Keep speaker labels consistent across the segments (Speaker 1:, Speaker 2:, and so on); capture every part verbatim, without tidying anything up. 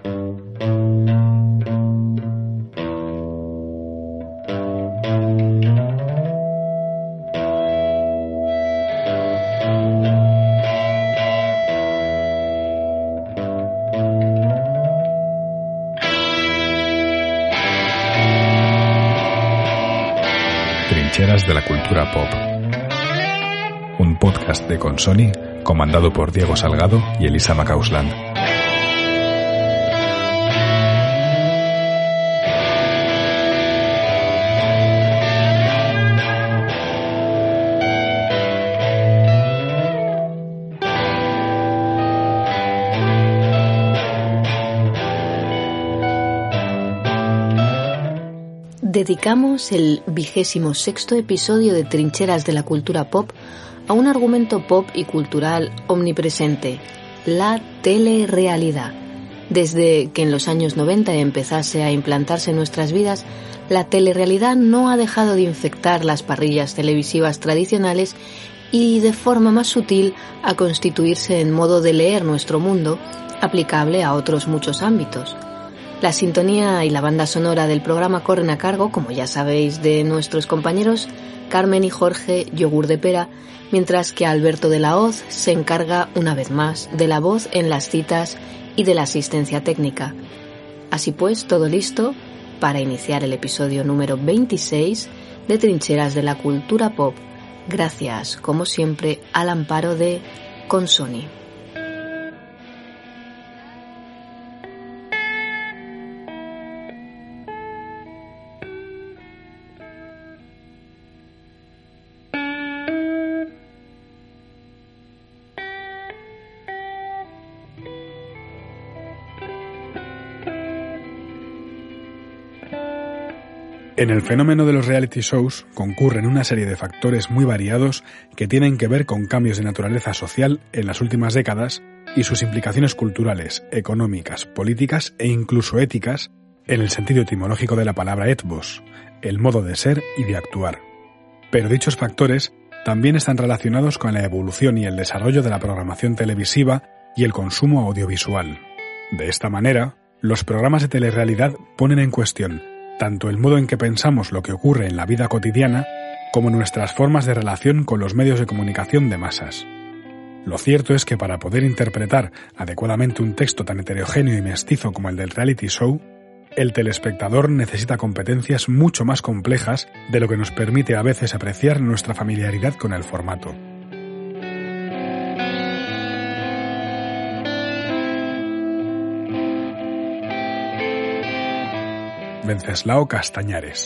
Speaker 1: Trincheras de la cultura pop. Un podcast de Consoni comandado por Diego Salgado y Elisa Macausland.
Speaker 2: Dedicamos el vigésimo sexto episodio de Trincheras de la cultura pop a un argumento pop y cultural omnipresente, la telerealidad. Desde que en los años noventa empezase a implantarse en nuestras vidas, la telerealidad no ha dejado de infectar las parrillas televisivas tradicionales y de forma más sutil a constituirse en modo de leer nuestro mundo, aplicable a otros muchos ámbitos. La sintonía y la banda sonora del programa corren a cargo, como ya sabéis, de nuestros compañeros Carmen y Jorge Yogur de Pera, mientras que Alberto de la Hoz se encarga una vez más de la voz en las citas y de la asistencia técnica. Así pues, todo listo para iniciar el episodio número veintiséis de Trincheras de la cultura pop, gracias, como siempre, al amparo de Consoni.
Speaker 1: En el fenómeno de los reality shows concurren una serie de factores muy variados que tienen que ver con cambios de naturaleza social en las últimas décadas y sus implicaciones culturales, económicas, políticas e incluso éticas en el sentido etimológico de la palabra ethos, el modo de ser y de actuar. Pero dichos factores también están relacionados con la evolución y el desarrollo de la programación televisiva y el consumo audiovisual. De esta manera, los programas de telerrealidad ponen en cuestión tanto el modo en que pensamos lo que ocurre en la vida cotidiana, como nuestras formas de relación con los medios de comunicación de masas. Lo cierto es que para poder interpretar adecuadamente un texto tan heterogéneo y mestizo como el del reality show, el telespectador necesita competencias mucho más complejas de lo que nos permite a veces apreciar nuestra familiaridad con el formato. Wenceslao Castañares.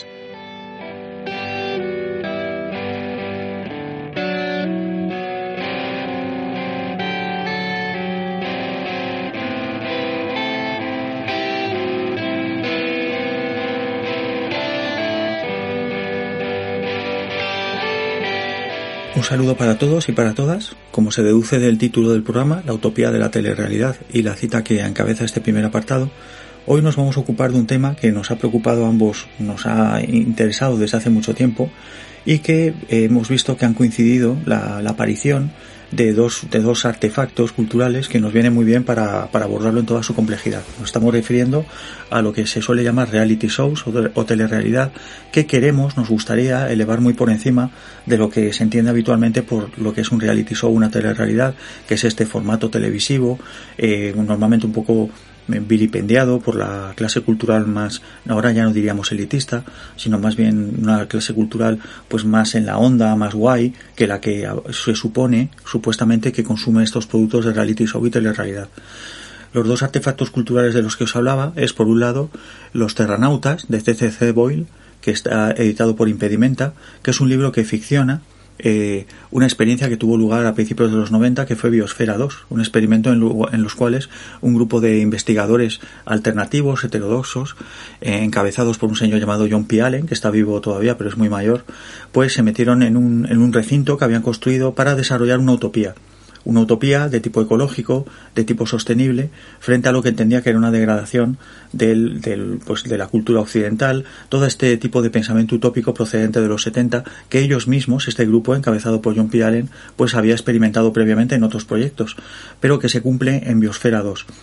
Speaker 3: Un saludo para todos y para todas. Como se deduce del título del programa, la utopía de la telerrealidad y la cita que encabeza este primer apartado, hoy nos vamos a ocupar de un tema que nos ha preocupado a ambos, nos ha interesado desde hace mucho tiempo y que eh, hemos visto que han coincidido la, la aparición de dos, de dos artefactos culturales que nos vienen muy bien para, para abordarlo en toda su complejidad. Nos estamos refiriendo a lo que se suele llamar reality shows o, de, o telerrealidad, que queremos, nos gustaría elevar muy por encima de lo que se entiende habitualmente por lo que es un reality show, una telerrealidad, que es este formato televisivo, eh, normalmente un poco vilipendiado por la clase cultural más, ahora ya no diríamos elitista, sino más bien una clase cultural pues más en la onda, más guay, que la que se supone, supuestamente, que consume estos productos de reality show y telerrealidad. Los dos artefactos culturales de los que os hablaba es, por un lado, Los Terranautas, de C C C Boyle, que está editado por Impedimenta, que es un libro que ficciona Eh, una experiencia que tuvo lugar a principios de los noventa, que fue Biosfera dos, un experimento en, lo, en los cuales un grupo de investigadores alternativos, heterodoxos, eh, encabezados por un señor llamado John P. Allen, que está vivo todavía pero es muy mayor, pues se metieron en un, en un recinto que habían construido para desarrollar una utopía. Una utopía de tipo ecológico, de tipo sostenible, frente a lo que entendía que era una degradación del, del, pues de la cultura occidental, todo este tipo de pensamiento utópico procedente de los setenta, que ellos mismos, este grupo encabezado por John P. Allen, pues había experimentado previamente en otros proyectos, pero que se cumple en Biosfera dos.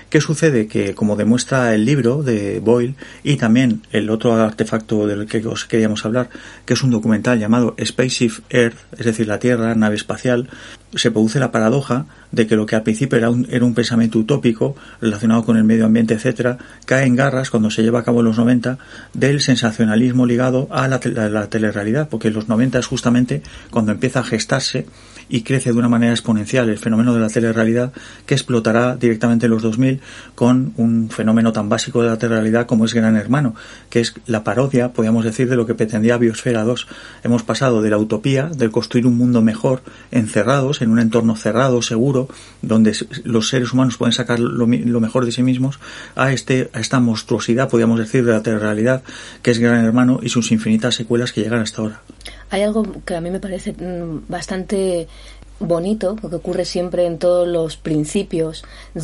Speaker 3: ¿Qué sucede? Que, como demuestra el libro de Boyle y también el otro artefacto del que os queríamos hablar, que es un documental llamado Spaceship Earth, es decir, la Tierra, nave espacial, se produce la paradoja de que lo que al principio era un, era un pensamiento utópico relacionado con el medio ambiente, etcétera, cae en garras cuando se lleva a cabo en los noventa del sensacionalismo ligado a la, a la telerrealidad, porque en los noventa es justamente cuando empieza a gestarse y crece de una manera exponencial el fenómeno de la telerrealidad, que explotará directamente en los dos mil con un fenómeno tan básico de la telerrealidad como es Gran Hermano, que es la parodia, podríamos decir, de lo que pretendía Biosfera dos. Hemos pasado de la utopía, del construir un mundo mejor, encerrados en un entorno cerrado, seguro, donde los seres humanos pueden sacar lo, lo mejor de sí mismos, a este a esta monstruosidad, podríamos decir, de la telerrealidad, que es Gran Hermano y sus infinitas secuelas que llegan hasta ahora.
Speaker 2: Hay algo que a mí me parece bastante bonito, porque ocurre siempre en todos los principios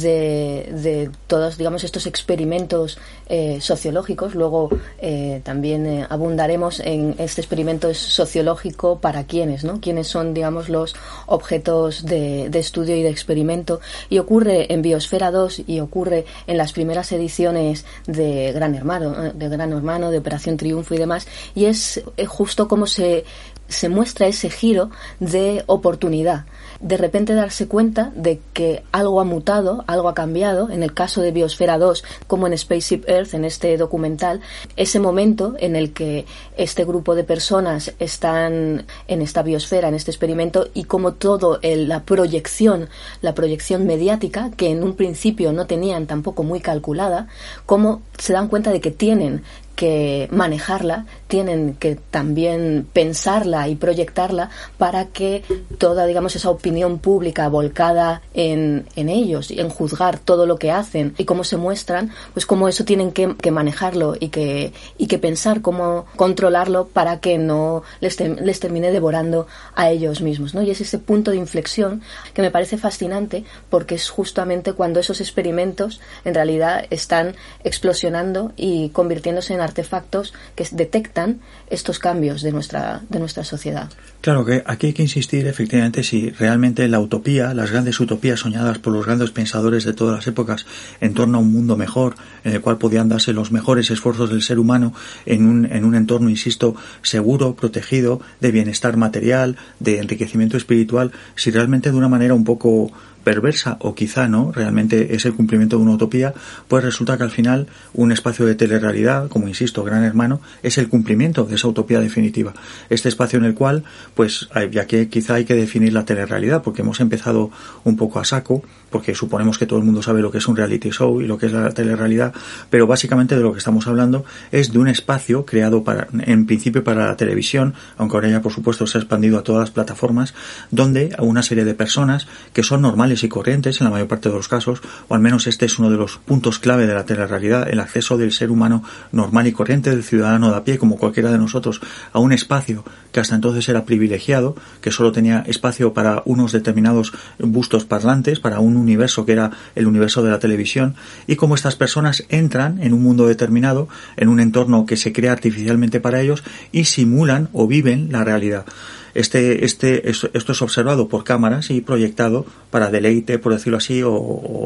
Speaker 2: de, de todos, digamos, estos experimentos eh, sociológicos. Luego eh, también eh, abundaremos en este experimento sociológico para quiénes, ¿no? Quiénes son, digamos, los objetos de, de estudio y de experimento. Y ocurre en Biosfera dos y ocurre en las primeras ediciones de Gran Hermano, de Gran Hermano, de Operación Triunfo y demás. Y es eh, justo como se se muestra ese giro de oportunidad, de repente darse cuenta de que algo ha mutado, algo ha cambiado. En el caso de Biosfera dos, como en Spaceship Earth, en este documental, ese momento en el que este grupo de personas están en esta biosfera, en este experimento, y como todo el, la proyección, la proyección mediática, que en un principio no tenían tampoco muy calculada, cómo se dan cuenta de que tienen que manejarla, tienen que también pensarla y proyectarla para que toda, digamos, esa opinión pública volcada en, en ellos y en juzgar todo lo que hacen y cómo se muestran, pues cómo eso tienen que, que manejarlo y que, y que pensar cómo controlarlo para que no les, te, les termine devorando a ellos mismos, ¿no? Y es ese punto de inflexión que me parece fascinante, porque es justamente cuando esos experimentos en realidad están explosionando y convirtiéndose en artefactos que detectan estos cambios de nuestra de nuestra sociedad.
Speaker 3: Claro que aquí hay que insistir, efectivamente, si realmente la utopía, las grandes utopías soñadas por los grandes pensadores de todas las épocas en torno a un mundo mejor, en el cual podían darse los mejores esfuerzos del ser humano en un, en un entorno, insisto, seguro, protegido, de bienestar material, de enriquecimiento espiritual, si realmente de una manera un poco perversa, o quizá no, realmente es el cumplimiento de una utopía, pues resulta que al final un espacio de telerrealidad, como insisto, Gran Hermano, es el cumplimiento de esa utopía definitiva. Este espacio en el cual, pues, ya que quizá hay que definir la telerrealidad, porque hemos empezado un poco a saco, porque suponemos que todo el mundo sabe lo que es un reality show y lo que es la telerrealidad, pero básicamente de lo que estamos hablando es de un espacio creado para, en principio para la televisión, aunque ahora ya por supuesto se ha expandido a todas las plataformas, donde una serie de personas que son normales y corrientes en la mayor parte de los casos, o al menos este es uno de los puntos clave de la telerrealidad, el acceso del ser humano normal y corriente, del ciudadano de a pie, como cualquiera de nosotros, a un espacio que hasta entonces era privilegiado, que solo tenía espacio para unos determinados bustos parlantes, para un universo que era el universo de la televisión, y cómo estas personas entran en un mundo determinado, en un entorno que se crea artificialmente para ellos, y simulan o viven la realidad. Este, este, esto es observado por cámaras y proyectado para deleite, por decirlo así, o,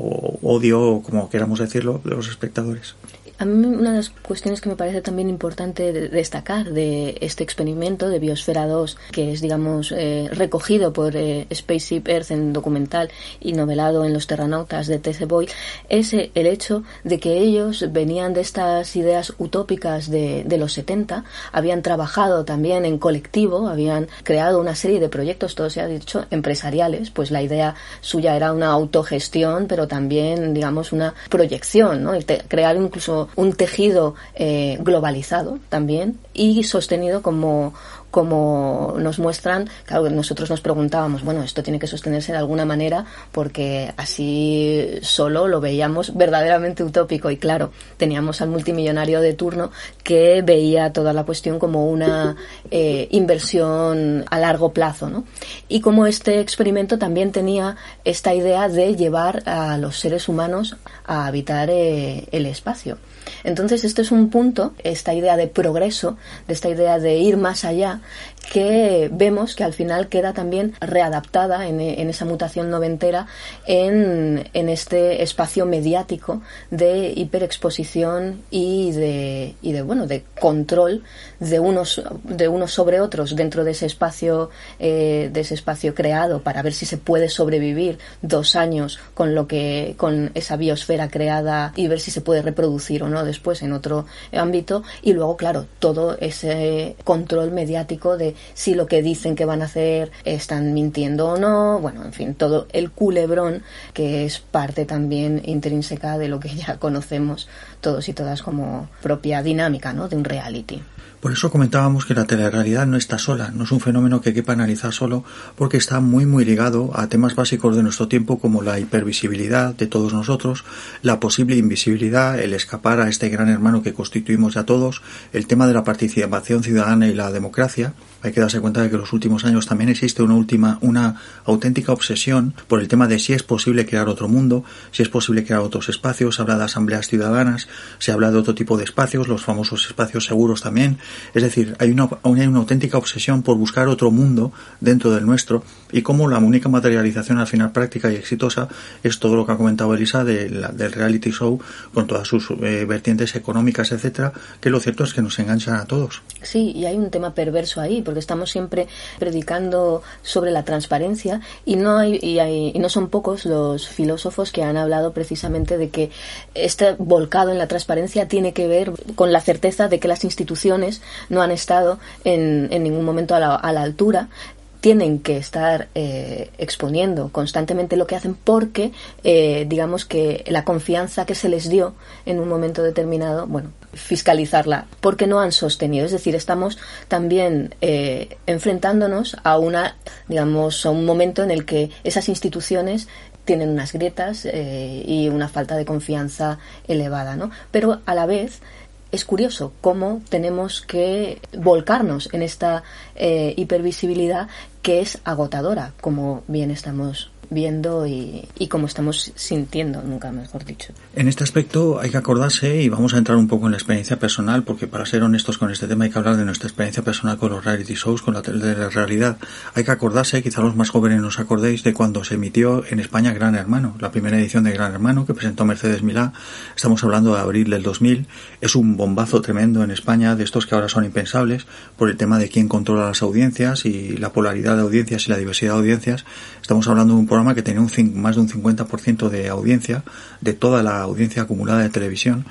Speaker 3: o odio, o como queramos decirlo, de los espectadores.
Speaker 2: A mí una de las cuestiones que me parece también importante de destacar de este experimento de Biosfera dos, que es, digamos, eh, recogido por eh, Spaceship Earth en documental y novelado en Los Terranautas de T C Boyle, es eh, el hecho de que ellos venían de estas ideas utópicas de, de los setenta, habían trabajado también en colectivo, habían creado una serie de proyectos, todo se ha dicho, empresariales, pues la idea suya era una autogestión, pero también, digamos, una proyección, ¿no? Y te, crear incluso un tejido eh, globalizado también y sostenido como como nos muestran. Claro, nosotros nos preguntábamos, bueno, esto tiene que sostenerse de alguna manera porque así solo lo veíamos verdaderamente utópico, y claro, teníamos al multimillonario de turno que veía toda la cuestión como una eh, inversión a largo plazo, ¿no? Y como este experimento también tenía esta idea de llevar a los seres humanos a habitar eh, el espacio. Entonces, este es un punto, esta idea de progreso, de esta idea de ir más allá, que vemos que al final queda también readaptada en, en esa mutación noventera en, en este espacio mediático de hiperexposición y de, y de bueno de control de unos de unos sobre otros dentro de ese espacio eh, de ese espacio creado para ver si se puede sobrevivir dos años con lo que con esa biosfera creada y ver si se puede reproducir o no después en otro ámbito, y luego claro todo ese control mediático de si lo que dicen que van a hacer están mintiendo o no, bueno, en fin, todo el culebrón que es parte también intrínseca de lo que ya conocemos todos y todas como propia dinámica, ¿no?, de un reality.
Speaker 3: Por eso comentábamos que la telerrealidad no está sola, no es un fenómeno que quepa analizar solo, porque está muy muy ligado a temas básicos de nuestro tiempo como la hipervisibilidad de todos nosotros, la posible invisibilidad, el escapar a este gran hermano que constituimos ya todos, el tema de la participación ciudadana y la democracia. Hay que darse cuenta de que en los últimos años también existe una última, una auténtica obsesión por el tema de si es posible crear otro mundo, si es posible crear otros espacios. Se habla de asambleas ciudadanas, se habla de otro tipo de espacios, los famosos espacios seguros también. Es decir, hay una, hay una auténtica obsesión por buscar otro mundo dentro del nuestro, y como la única materialización al final práctica y exitosa es todo lo que ha comentado Elisa de la, del reality show con todas sus eh, vertientes económicas, etcétera, que lo cierto es que nos enganchan a todos.
Speaker 2: Sí, y hay un tema perverso ahí, porque estamos siempre predicando sobre la transparencia y no hay, y hay y no son pocos los filósofos que han hablado precisamente de que este volcado en la transparencia tiene que ver con la certeza de que las instituciones no han estado en, en ningún momento a la, a la altura. Tienen que estar eh, exponiendo constantemente lo que hacen porque eh, digamos que la confianza que se les dio en un momento determinado, bueno, fiscalizarla, porque no han sostenido. Es decir, estamos también eh, enfrentándonos a una, digamos, a un momento en el que esas instituciones tienen unas grietas eh, y una falta de confianza elevada, ¿no? Pero a la vez es curioso cómo tenemos que volcarnos en esta eh, hipervisibilidad que es agotadora, como bien estamos viendo y, y como estamos sintiendo, nunca mejor dicho.
Speaker 3: En este aspecto hay que acordarse, y vamos a entrar un poco en la experiencia personal, porque para ser honestos con este tema hay que hablar de nuestra experiencia personal con los reality shows, con la telerrealidad. Hay que acordarse, quizá los más jóvenes no os acordéis, de cuando se emitió en España Gran Hermano, la primera edición de Gran Hermano que presentó Mercedes Milá. Estamos hablando de abril del dos mil. Es un bombazo tremendo en España, de estos que ahora son impensables, por el tema de quién controla las audiencias y la polaridad de audiencias y la diversidad de audiencias. Estamos hablando de un programa que tenía un, más de un cincuenta por ciento de audiencia, de toda la audiencia acumulada de televisión,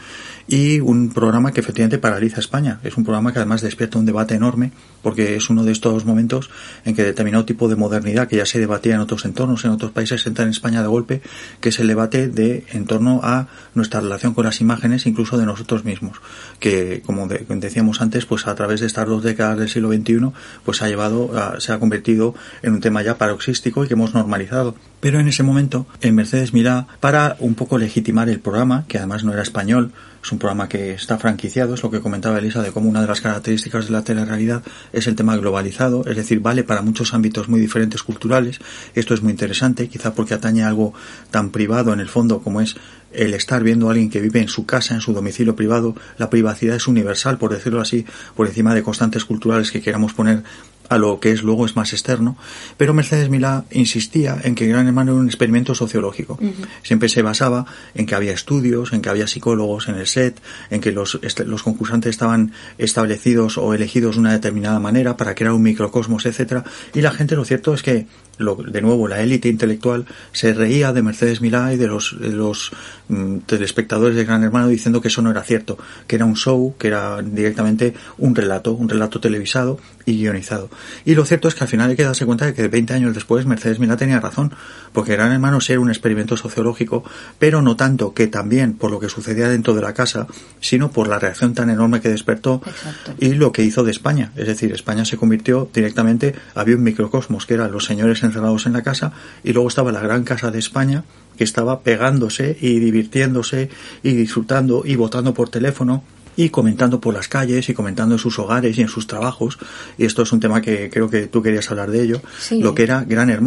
Speaker 3: y un programa que efectivamente paraliza España. Es un programa que además despierta un debate enorme, porque es uno de estos momentos en que determinado tipo de modernidad que ya se debatía en otros entornos, en otros países, entra en España de golpe, que es el debate de en torno a nuestra relación con las imágenes, incluso de nosotros mismos, que como de, decíamos antes, pues a través de estas dos décadas del siglo veintiuno, pues ha llevado, a, se ha convertido en un tema ya paroxístico y que hemos normalizado. Pero en ese momento, en Mercedes Milá, para un poco legitimar el programa, que además no era español, es un programa que está franquiciado, es lo que comentaba Elisa, de cómo una de las características de la telerrealidad es el tema globalizado, es decir, vale para muchos ámbitos muy diferentes culturales. Esto es muy interesante, quizá porque atañe a algo tan privado en el fondo como es el estar viendo a alguien que vive en su casa, en su domicilio privado. La privacidad es universal, por decirlo así, por encima de constantes culturales que queramos poner a lo que es luego es más externo. Pero Mercedes Milá insistía en que Gran Hermano era un experimento sociológico. Uh-huh. Siempre se basaba en que había estudios, en que había psicólogos en el set, en que los, est- los concursantes estaban establecidos o elegidos de una determinada manera para crear un microcosmos, etcétera. Y la gente, lo cierto es que, lo, de nuevo, la élite intelectual se reía de Mercedes Milá y de los, de los mm, telespectadores de Gran Hermano, diciendo que eso no era cierto, que era un show, que era directamente un relato, un relato televisado y guionizado. Y lo cierto es que al final hay que darse cuenta de que veinte años después Mercedes Milá tenía razón, porque Gran Hermano era un experimento sociológico, pero no tanto que también por lo que sucedía dentro de la casa, sino por la reacción tan enorme que despertó. Exacto. Y lo que hizo de España. Es decir, España se convirtió directamente, había un microcosmos que eran los señores encerrados en la casa, y luego estaba la gran casa de España, que estaba pegándose y divirtiéndose y disfrutando y votando por teléfono y comentando por las calles y comentando en sus hogares y en sus trabajos. Y esto es un tema que creo que tú querías hablar de ello, sí. Lo que era Gran Hermano.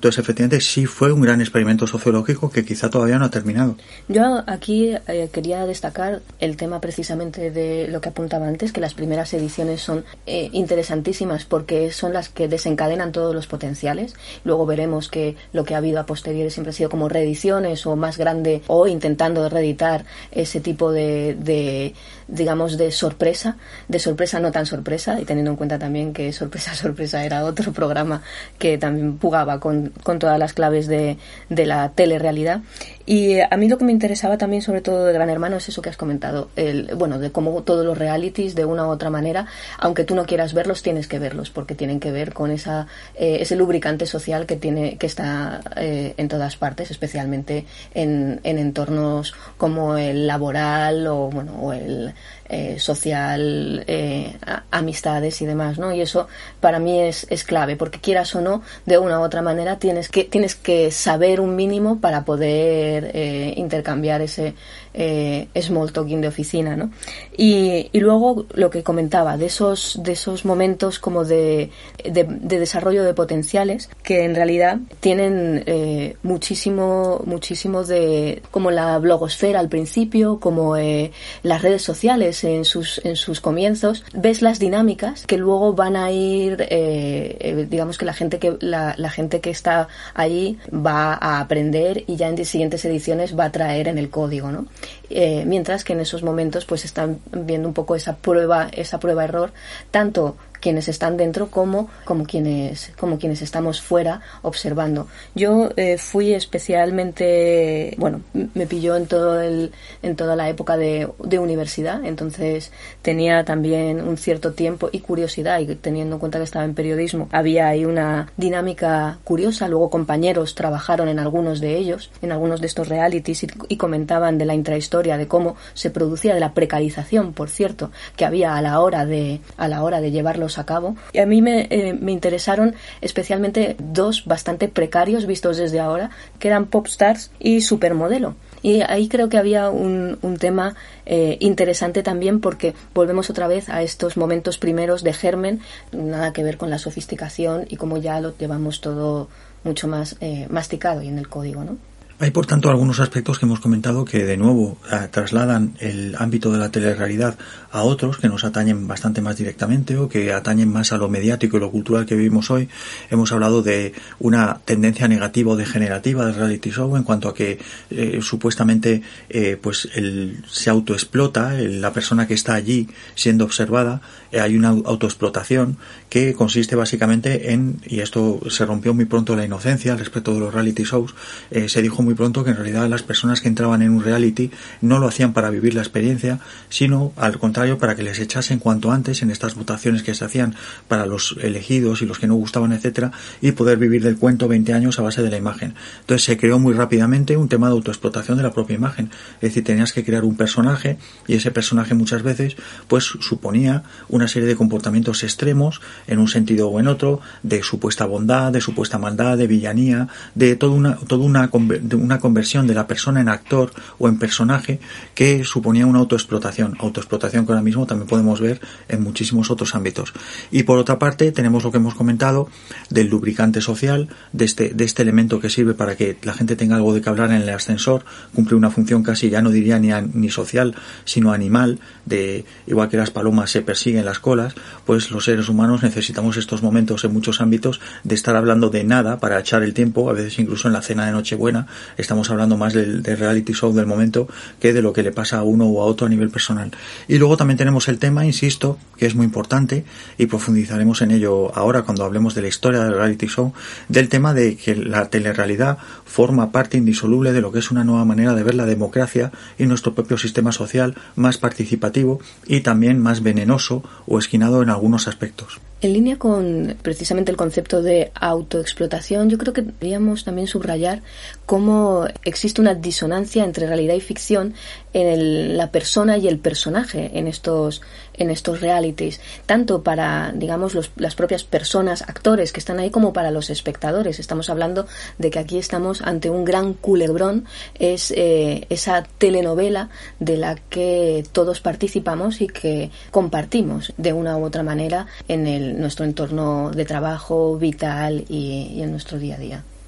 Speaker 3: Entonces, efectivamente, sí fue un gran experimento sociológico que quizá todavía no ha terminado.
Speaker 2: Yo aquí eh, quería destacar el tema precisamente de lo que apuntaba antes, que las primeras ediciones son eh, interesantísimas porque son las que desencadenan todos los potenciales. Luego veremos que lo que ha habido a posteriori siempre ha sido como reediciones o más grande, o intentando reeditar ese tipo de, de digamos, de sorpresa, de sorpresa no tan sorpresa, y teniendo en cuenta también que Sorpresa Sorpresa era otro programa que también jugaba con, con todas las claves de, de la telerrealidad. Y a mí lo que me interesaba también, sobre todo de Gran Hermano, es eso que has comentado, el, bueno, de cómo todos los realities, de una u otra manera, aunque tú no quieras verlos, tienes que verlos, porque tienen que ver con esa eh, ese lubricante social que tiene que está eh, en todas partes, especialmente en, en entornos como el laboral o bueno o el Eh, social, eh, a, amistades y demás, ¿no? Y eso para mí es, es clave, porque quieras o no, de una u otra manera tienes que tienes que saber un mínimo para poder eh, intercambiar ese eh, small talking de oficina, ¿no? Y, y luego lo que comentaba de esos de esos momentos como de, de, de desarrollo de potenciales que en realidad tienen eh, muchísimo muchísimo de como la blogosfera al principio, como eh, las redes sociales en sus en sus comienzos, ves las dinámicas que luego van a ir eh, eh, digamos que la gente que la, la gente que está allí va a aprender y ya en siguientes ediciones va a traer en el código, ¿no? Eh, mientras que en esos momentos pues están viendo un poco esa prueba esa prueba error, tanto quienes están dentro como como quienes como quienes estamos fuera observando. Yo eh, fui especialmente, bueno, me pilló en todo el en toda la época de, de universidad, entonces tenía también un cierto tiempo y curiosidad, y teniendo en cuenta que estaba en periodismo había ahí una dinámica curiosa. Luego compañeros trabajaron en algunos de ellos, en algunos de estos realities, y, y comentaban de la intrahistoria, de cómo se producía, de la precarización, por cierto, que había a la hora de a la hora de llevarlos a cabo. Y a mí me, eh, me interesaron especialmente dos bastante precarios vistos desde ahora, que eran Popstars y Supermodelo. Y ahí creo que había un, un tema eh, interesante también, porque volvemos otra vez a estos momentos primeros de germen, nada que ver con la sofisticación y cómo ya lo llevamos todo mucho más eh, masticado y en el código, ¿no?
Speaker 3: Hay, por tanto, algunos aspectos que hemos comentado que, de nuevo, eh, trasladan el ámbito de la telerrealidad a otros que nos atañen bastante más directamente o que atañen más a lo mediático y lo cultural que vivimos hoy. Hemos hablado de una tendencia negativa o degenerativa del reality show en cuanto a que eh, supuestamente eh, pues el, se autoexplota, el, la persona que está allí siendo observada, eh, hay una autoexplotación que consiste básicamente en, y esto se rompió muy pronto la inocencia al respecto de los reality shows, eh, se dijo muy pronto que en realidad las personas que entraban en un reality no lo hacían para vivir la experiencia, sino al contrario para que les echasen cuanto antes en estas votaciones que se hacían para los elegidos y los que no gustaban, etcétera, y poder vivir del cuento veinte años a base de la imagen. Entonces se creó muy rápidamente un tema de autoexplotación de la propia imagen, es decir, tenías que crear un personaje y ese personaje muchas veces pues suponía una serie de comportamientos extremos en un sentido o en otro, de supuesta bondad, de supuesta maldad, de villanía, de toda una toda una de una conversión de la persona en actor o en personaje que suponía una autoexplotación, autoexplotación que ahora mismo también podemos ver en muchísimos otros ámbitos. Y por otra parte tenemos lo que hemos comentado del lubricante social, de este, de este elemento que sirve para que la gente tenga algo de que hablar en el ascensor, cumple una función casi, ya no diría ni, a, ni social, sino animal, de igual que las palomas se persiguen las colas, pues los seres humanos necesitamos estos momentos en muchos ámbitos de estar hablando de nada para echar el tiempo, a veces incluso en la cena de Nochebuena estamos hablando más del, del reality show del momento que de lo que le pasa a uno o a otro a nivel personal. Y luego también tenemos el tema, insisto, que es muy importante y profundizaremos en ello ahora cuando hablemos de la historia del reality show, del tema de que la telerrealidad forma parte indisoluble de lo que es una nueva manera de ver la democracia y nuestro propio sistema social, más participativo y también más venenoso o esquinado en algunos aspectos.
Speaker 2: En línea con precisamente el concepto de autoexplotación, yo creo que deberíamos también subrayar cómo existe una disonancia entre realidad y ficción en el, la persona y el personaje en estos en estos realities, tanto para, digamos, los, las propias personas, actores que están ahí, como para los espectadores. Estamos hablando de que aquí estamos ante un gran culebrón, es eh, esa telenovela de la que todos participamos y que compartimos de una u otra manera en el, nuestro entorno de trabajo, vital y, y en nuestro día a día.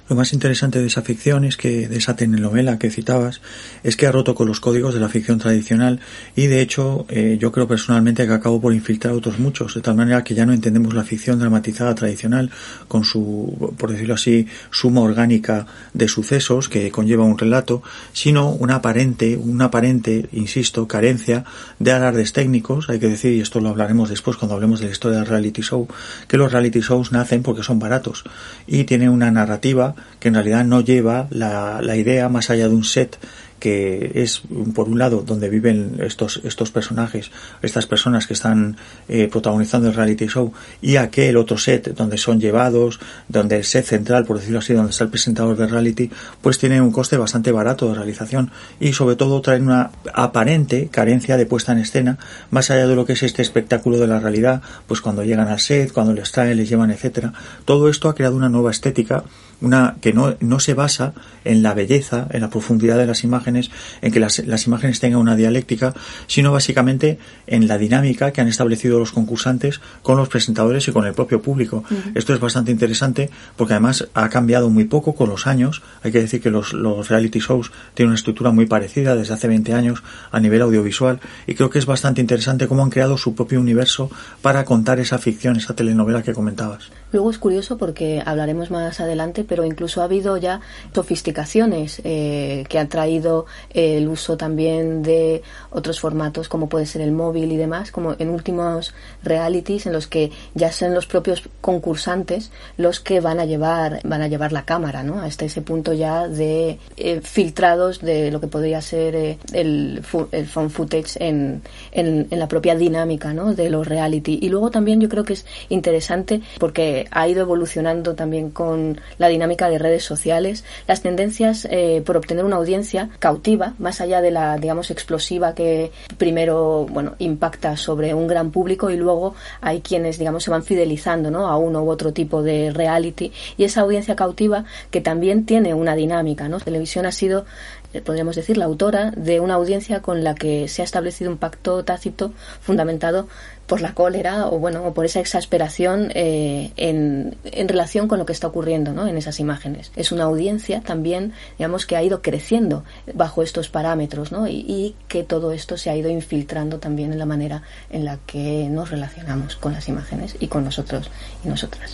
Speaker 3: Lo más interesante de esa ficción es que, de esa telenovela que citabas, es que ha roto con los códigos de la ficción tradicional y, de hecho, eh, yo creo personalmente que acabó por infiltrar otros muchos, de tal manera que ya no entendemos la ficción dramatizada tradicional con su, por decirlo así, suma orgánica de sucesos que conlleva un relato, sino una aparente, una aparente, insisto, carencia de alardes técnicos. Hay que decir, y esto lo hablaremos después cuando hablemos de la historia del reality show, que los reality shows nacen porque son baratos y tienen una narrativa que en realidad no lleva la, la idea más allá de un set que es, por un lado, donde viven estos estos personajes, estas personas que están eh, protagonizando el reality show, y aquel otro set donde son llevados, donde el set central, por decirlo así, donde está el presentador de reality, pues tiene un coste bastante barato de realización y, sobre todo, traen una aparente carencia de puesta en escena, más allá de lo que es este espectáculo de la realidad, pues cuando llegan al set, cuando les traen, les llevan, etcétera. Todo esto ha creado una nueva estética, una que no, no se basa en la belleza, en la profundidad de las imágenes, en que las, las imágenes tengan una dialéctica, sino básicamente en la dinámica que han establecido los concursantes con los presentadores y con el propio público. Uh-huh. Esto es bastante interesante porque además ha cambiado muy poco con los años. Hay que decir que los, los reality shows tienen una estructura muy parecida desde hace veinte años a nivel audiovisual, y creo que es bastante interesante cómo han creado su propio universo para contar esa ficción, esa telenovela que comentabas.
Speaker 2: Luego es curioso porque hablaremos más adelante, pero incluso ha habido ya sofisticaciones eh, que han traído el uso también de otros formatos como puede ser el móvil y demás, como en últimos realities en los que ya son los propios concursantes los que van a llevar van a llevar la cámara, ¿no? Hasta ese punto ya de eh, filtrados de lo que podría ser eh, el, el found footage en, en, en la propia dinámica, ¿no?, de los reality. Y luego también yo creo que es interesante porque ha ido evolucionando también con la dinámica de redes sociales, las tendencias eh, por obtener una audiencia cautiva, más allá de la, digamos, explosiva que primero, bueno, impacta sobre un gran público y luego hay quienes, digamos, se van fidelizando, ¿no?, a uno u otro tipo de reality, y esa audiencia cautiva que también tiene una dinámica, ¿no? La televisión ha sido, podríamos decir, la autora de una audiencia con la que se ha establecido un pacto tácito fundamentado por la cólera o bueno o por esa exasperación eh, en, en relación con lo que está ocurriendo, ¿no?, en esas imágenes. Es una audiencia también, digamos, que ha ido creciendo bajo estos parámetros, ¿no?, y, y que todo esto se ha ido infiltrando también en la manera en la que nos relacionamos con las imágenes y con nosotros y nosotras.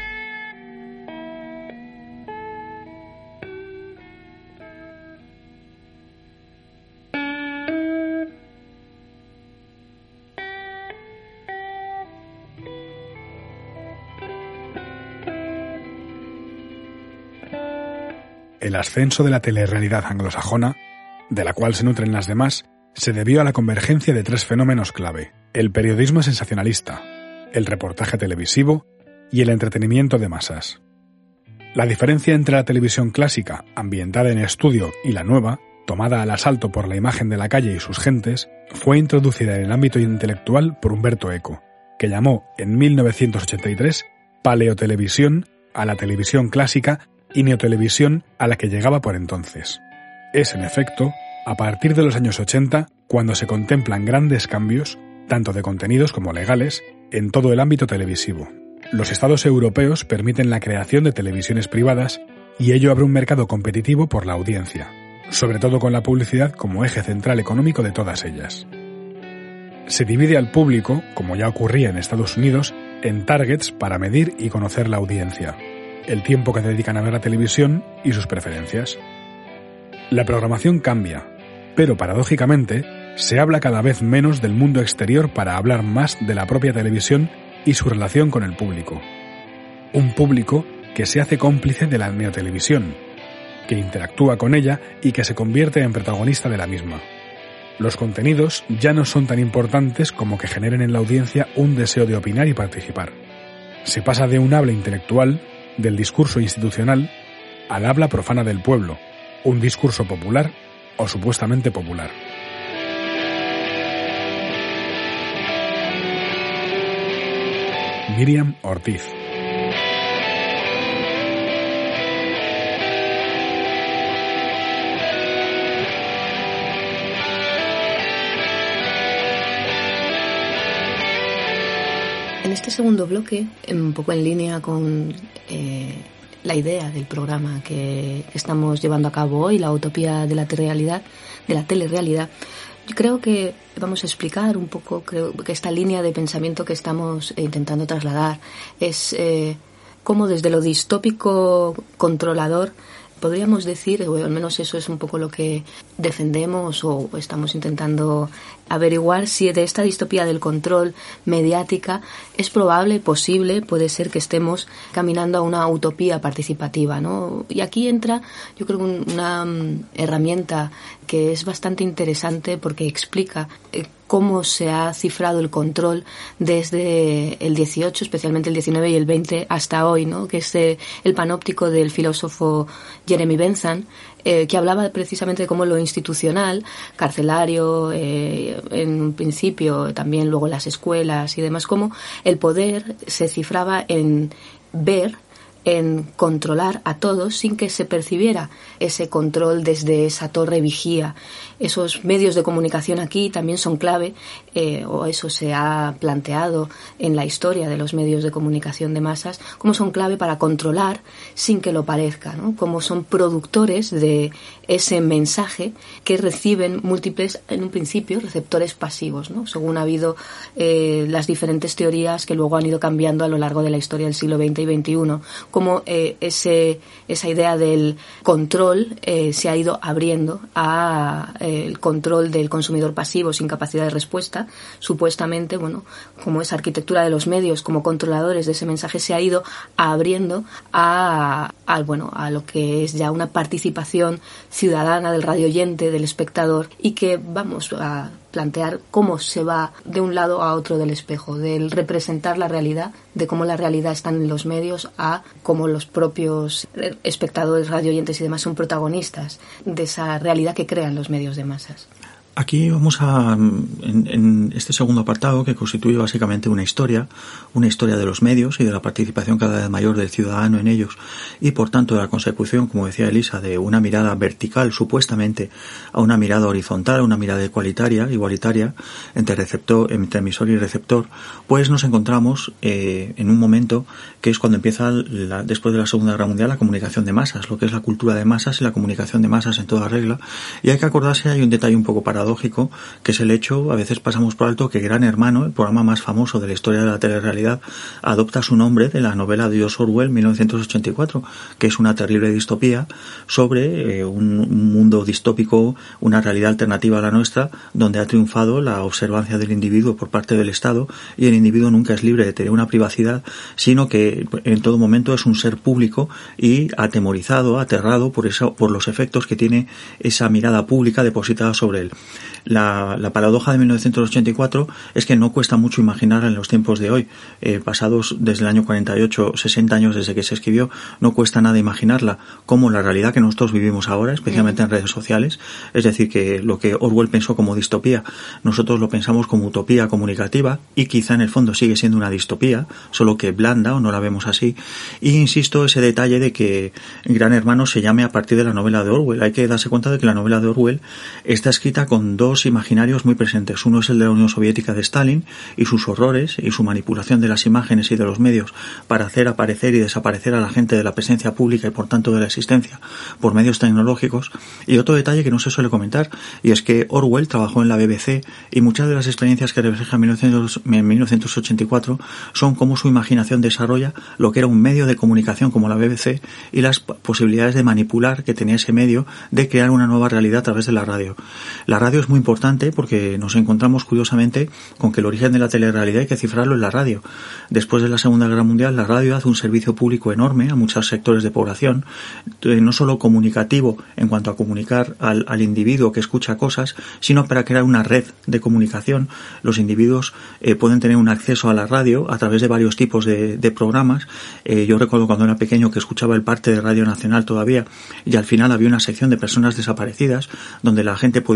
Speaker 1: El ascenso de la telerrealidad anglosajona, de la cual se nutren las demás, se debió a la convergencia de tres fenómenos clave: el periodismo sensacionalista, el reportaje televisivo y el entretenimiento de masas. La diferencia entre la televisión clásica, ambientada en estudio, y la nueva, tomada al asalto por la imagen de la calle y sus gentes, fue introducida en el ámbito intelectual por Umberto Eco, que llamó en mil novecientos ochenta y tres paleotelevisión a la televisión clásica y neotelevisión a la que llegaba por entonces. Es, en efecto, a partir de los años ochenta cuando se contemplan grandes cambios, tanto de contenidos como legales, en todo el ámbito televisivo. Los estados europeos permiten la creación de televisiones privadas y ello abre un mercado competitivo por la audiencia, sobre todo con la publicidad como eje central económico de todas ellas. Se divide al público, como ya ocurría en Estados Unidos, en targets para medir y conocer la audiencia, el tiempo que dedican a ver la televisión y sus preferencias. La programación cambia, pero paradójicamente se habla cada vez menos del mundo exterior para hablar más de la propia televisión y su relación con el público. Un público que se hace cómplice de la neotelevisión, que interactúa con ella y que se convierte en protagonista de la misma. Los contenidos ya no son tan importantes como que generen en la audiencia un deseo de opinar y participar. Se pasa de un habla intelectual, del discurso institucional, al habla profana del pueblo, un discurso popular o supuestamente popular. Miriam Ortiz.
Speaker 2: En este segundo bloque, un poco en línea con eh, la idea del programa que estamos llevando a cabo hoy, la utopía de la telerrealidad, de la telerrealidad. Yo creo que vamos a explicar un poco, creo que esta línea de pensamiento que estamos intentando trasladar es eh, cómo desde lo distópico controlador podríamos decir, o al menos eso es un poco lo que defendemos o estamos intentando averiguar, si de esta distopía del control mediática es probable, posible, puede ser que estemos caminando a una utopía participativa, ¿no? Y aquí entra, yo creo, una um, herramienta que es bastante interesante porque explica eh, cómo se ha cifrado el control desde el dieciocho, especialmente el diecinueve y el veinte hasta hoy, ¿no? Que es eh, el panóptico del filósofo Jeremy Bentham, eh, que hablaba precisamente de cómo lo institucional, carcelario, eh, en un principio, también luego las escuelas y demás, cómo el poder se cifraba en ver, en controlar a todos sin que se percibiera ese control desde esa torre vigía. Esos medios de comunicación aquí también son clave, eh, o eso se ha planteado en la historia de los medios de comunicación de masas, como son clave para controlar sin que lo parezca, ¿no? Como son productores de ese mensaje que reciben múltiples, en un principio, receptores pasivos, ¿no? Según ha habido eh, las diferentes teorías que luego han ido cambiando a lo largo de la historia del siglo veinte y veintiuno, como eh, ese, esa idea del control eh, se ha ido abriendo a eh, el control del consumidor pasivo sin capacidad de respuesta, supuestamente, bueno, como esa arquitectura de los medios como controladores de ese mensaje se ha ido abriendo a, a bueno, a lo que es ya una participación ciudadana del radioyente, del espectador, y que vamos a plantear cómo se va de un lado a otro del espejo, del representar la realidad, de cómo la realidad está en los medios, a cómo los propios espectadores, radioyentes y demás son protagonistas de esa realidad que crean los medios de masas.
Speaker 3: Aquí vamos a, en, en este segundo apartado, que constituye básicamente una historia, una historia de los medios y de la participación cada vez mayor del ciudadano en ellos, y por tanto de la consecución, como decía Elisa, de una mirada vertical supuestamente a una mirada horizontal, a una mirada igualitaria, igualitaria entre receptor, entre emisor y receptor, pues nos encontramos eh, en un momento que es cuando empieza la, después de la Segunda Guerra Mundial, la comunicación de masas, lo que es la cultura de masas y la comunicación de masas en toda regla. Y hay que acordarse, hay un detalle un poco paradójico, que es el hecho, a veces pasamos por alto, que Gran Hermano, el programa más famoso de la historia de la telerrealidad, adopta su nombre de la novela de George Orwell, mil novecientos ochenta y cuatro, que es una terrible distopía sobre eh, un, un mundo distópico, una realidad alternativa a la nuestra, donde ha triunfado la observancia del individuo por parte del Estado, y el individuo nunca es libre de tener una privacidad, sino que en todo momento es un ser público y atemorizado, aterrado por eso, por los efectos que tiene esa mirada pública depositada sobre él. La, la paradoja de mil novecientos ochenta y cuatro es que no cuesta mucho imaginar en los tiempos de hoy, eh, pasados desde el año cuarenta y ocho, sesenta años desde que se escribió, no cuesta nada imaginarla como la realidad que nosotros vivimos ahora, especialmente en redes sociales. Es decir, que lo que Orwell pensó como distopía, nosotros lo pensamos como utopía comunicativa, y quizá en el fondo sigue siendo una distopía, solo que blanda, o no la vemos así. Y insisto, ese detalle de que Gran Hermano se llame a partir de la novela de Orwell. Hay que darse cuenta de que la novela de Orwell está escrita con dos imaginarios muy presentes. Uno es el de la Unión Soviética de Stalin y sus horrores y su manipulación de las imágenes y de los medios para hacer aparecer y desaparecer a la gente de la presencia pública y por tanto de la existencia por medios tecnológicos. Y otro detalle que no se suele comentar, y es que Orwell trabajó en la B B C, y muchas de las experiencias que refleja en mil novecientos ochenta y cuatro son cómo su imaginación desarrolla lo que era un medio de comunicación como la B B C y las posibilidades de manipular que tenía ese medio de crear una nueva realidad a través de la radio. La radio es muy importante porque nos encontramos curiosamente con que el origen de la telerrealidad hay que cifrarlo en la radio. Después de la Segunda Guerra Mundial, la radio hace un servicio público enorme a muchos sectores de población, no solo comunicativo en cuanto a comunicar al, al individuo que escucha cosas, sino para crear una red de comunicación. Los individuos eh, pueden tener un acceso a la radio a través de varios tipos de, de programas. Eh, yo recuerdo cuando era pequeño que escuchaba el parte de Radio Nacional todavía, y al final había una sección de personas desaparecidas donde la gente podía llamar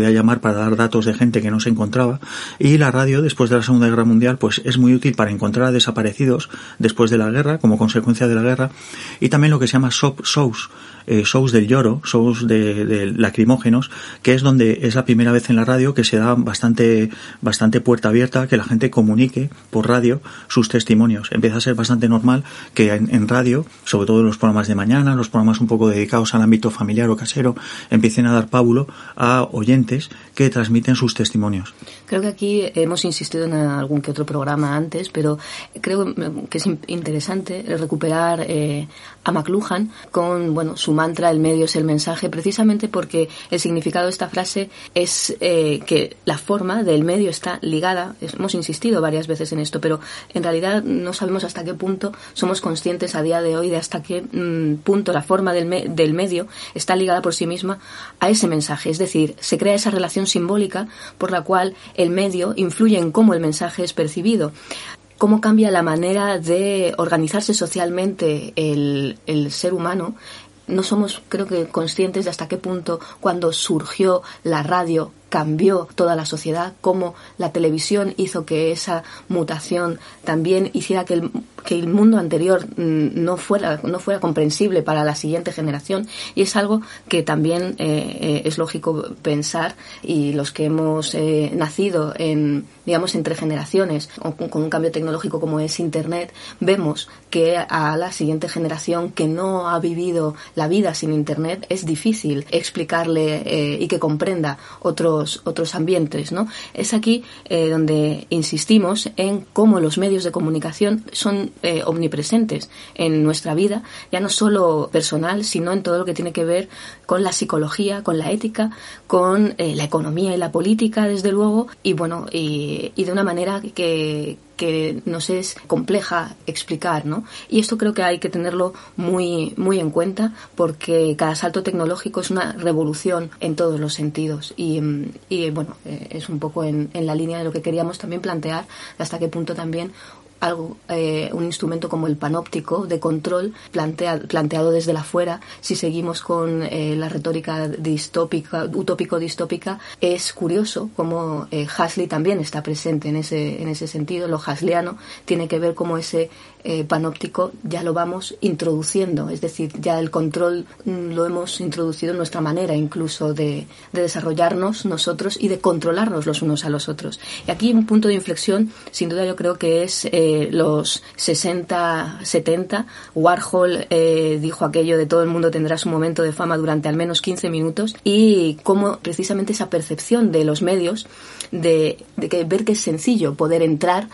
Speaker 3: para dar datos de gente que no se encontraba, y la radio después de la Segunda Guerra Mundial pues es muy útil para encontrar a desaparecidos después de la guerra, como consecuencia de la guerra, y también lo que se llama shows, eh, shows del lloro, shows de, de lacrimógenos, que es donde es la primera vez en la radio que se da bastante, bastante puerta abierta, que la gente comunique por radio sus testimonios. Empieza a ser bastante normal que en, en radio, sobre todo en los programas de mañana, los programas un poco dedicados al ámbito familiar o casero, empiecen a dar pábulo a oyentes que transmiten sus testimonios.
Speaker 2: Creo que aquí hemos insistido en algún que otro programa antes, pero creo que es interesante recuperar eh, a McLuhan con, bueno, su mantra "el medio es el mensaje", precisamente porque el significado de esta frase es eh, que la forma del medio está ligada, hemos insistido varias veces en esto, pero en realidad no sabemos hasta qué punto somos conscientes a día de hoy de hasta qué mmm, punto la forma del, me- del medio está ligada por sí misma a ese mensaje. Es decir, se crea esa relación simbólica por la cual el medio influye en cómo el mensaje es percibido. Cómo cambia la manera de organizarse socialmente el, el ser humano. No somos, creo que, conscientes de hasta qué punto, cuando surgió la radio, cambió toda la sociedad, cómo la televisión hizo que esa mutación también hiciera que el, que el mundo anterior no fuera, no fuera comprensible para la siguiente generación. Y es algo que también eh, eh, es lógico pensar, y los que hemos eh, nacido en, digamos, entre generaciones, o con, con un cambio tecnológico como es Internet, vemos que a la siguiente generación que no ha vivido la vida sin Internet es difícil explicarle eh, y que comprenda otros otros ambientes, ¿no? Es aquí eh, donde insistimos en cómo los medios de comunicación son eh, omnipresentes en nuestra vida, ya no solo personal, sino en todo lo que tiene que ver con la psicología, con la ética, con eh, la economía y la política, desde luego, y bueno, y, y de una manera que que nos es compleja explicar, ¿no? Y esto creo que hay que tenerlo muy muy en cuenta, porque cada salto tecnológico es una revolución en todos los sentidos, y, y bueno, es un poco en, en la línea de lo que queríamos también plantear, hasta qué punto también algo, eh, un instrumento como el panóptico de control plantea, planteado desde la fuera, si seguimos con eh, la retórica distópica, utópico-distópica, es curioso cómo eh, Huxley también está presente en ese, en ese sentido. Lo huxleyano tiene que ver cómo ese eh, panóptico ya lo vamos introduciendo, es decir, ya el control mm, lo hemos introducido en nuestra manera incluso de, de desarrollarnos nosotros y de controlarnos los unos a los otros. Y aquí un punto de inflexión, sin duda, yo creo que es eh, los sesenta, setenta. Warhol eh, dijo aquello de todo el mundo tendrá su momento de fama durante al menos quince minutos, y cómo precisamente esa percepción de los medios, de, de que ver que es sencillo poder entrar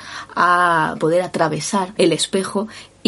Speaker 2: a poder atravesar el espejo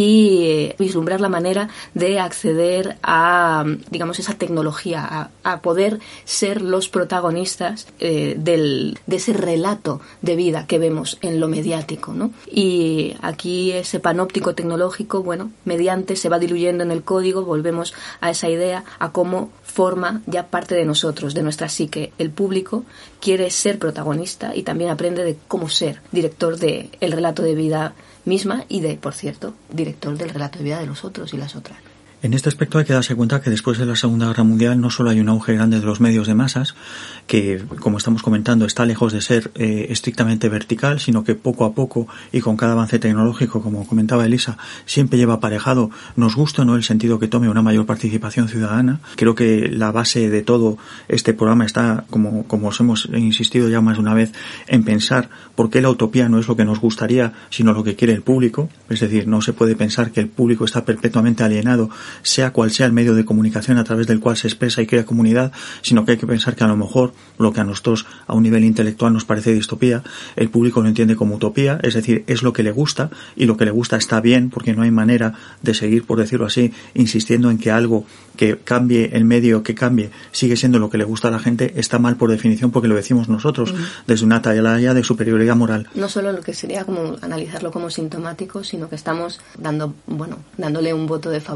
Speaker 2: y eh, vislumbrar la manera de acceder a, digamos, esa tecnología, a, a poder ser los protagonistas eh, del, de ese relato de vida que vemos en lo mediático, ¿no? Y aquí ese panóptico tecnológico, bueno, mediante se va diluyendo en el código, volvemos a esa idea, a cómo forma ya parte de nosotros, de nuestra psique. El público quiere ser protagonista y también aprende de cómo ser director de el relato de vida misma y de, por cierto, director del relato de vida de los otros y las otras.
Speaker 3: En este aspecto hay que darse cuenta que después de la Segunda Guerra Mundial no solo hay un auge grande de los medios de masas, que, como estamos comentando, está lejos de ser eh, estrictamente vertical, sino que poco a poco y con cada avance tecnológico, como comentaba Elisa, siempre lleva aparejado, nos guste o no el sentido que tome, una mayor participación ciudadana. Creo que la base de todo este programa está, como, como os hemos insistido ya más de una vez, en pensar por qué la utopía no es lo que nos gustaría, sino lo que quiere el público. Es decir, no se puede pensar que el público está perpetuamente alienado, sea cual sea el medio de comunicación a través del cual se expresa y crea comunidad, sino que hay que pensar que a lo mejor lo que a nosotros a un nivel intelectual nos parece distopía, el público lo entiende como utopía, es decir, es lo que le gusta, y lo que le gusta está bien, porque no hay manera de seguir, por decirlo así, insistiendo en que algo que cambie el medio, que cambie, sigue siendo lo que le gusta a la gente, está mal por definición, porque lo decimos nosotros, uh-huh. desde una talla de superioridad moral.
Speaker 2: No solo lo que sería como analizarlo como sintomático, sino que estamos dando, bueno, dándole un voto de favor a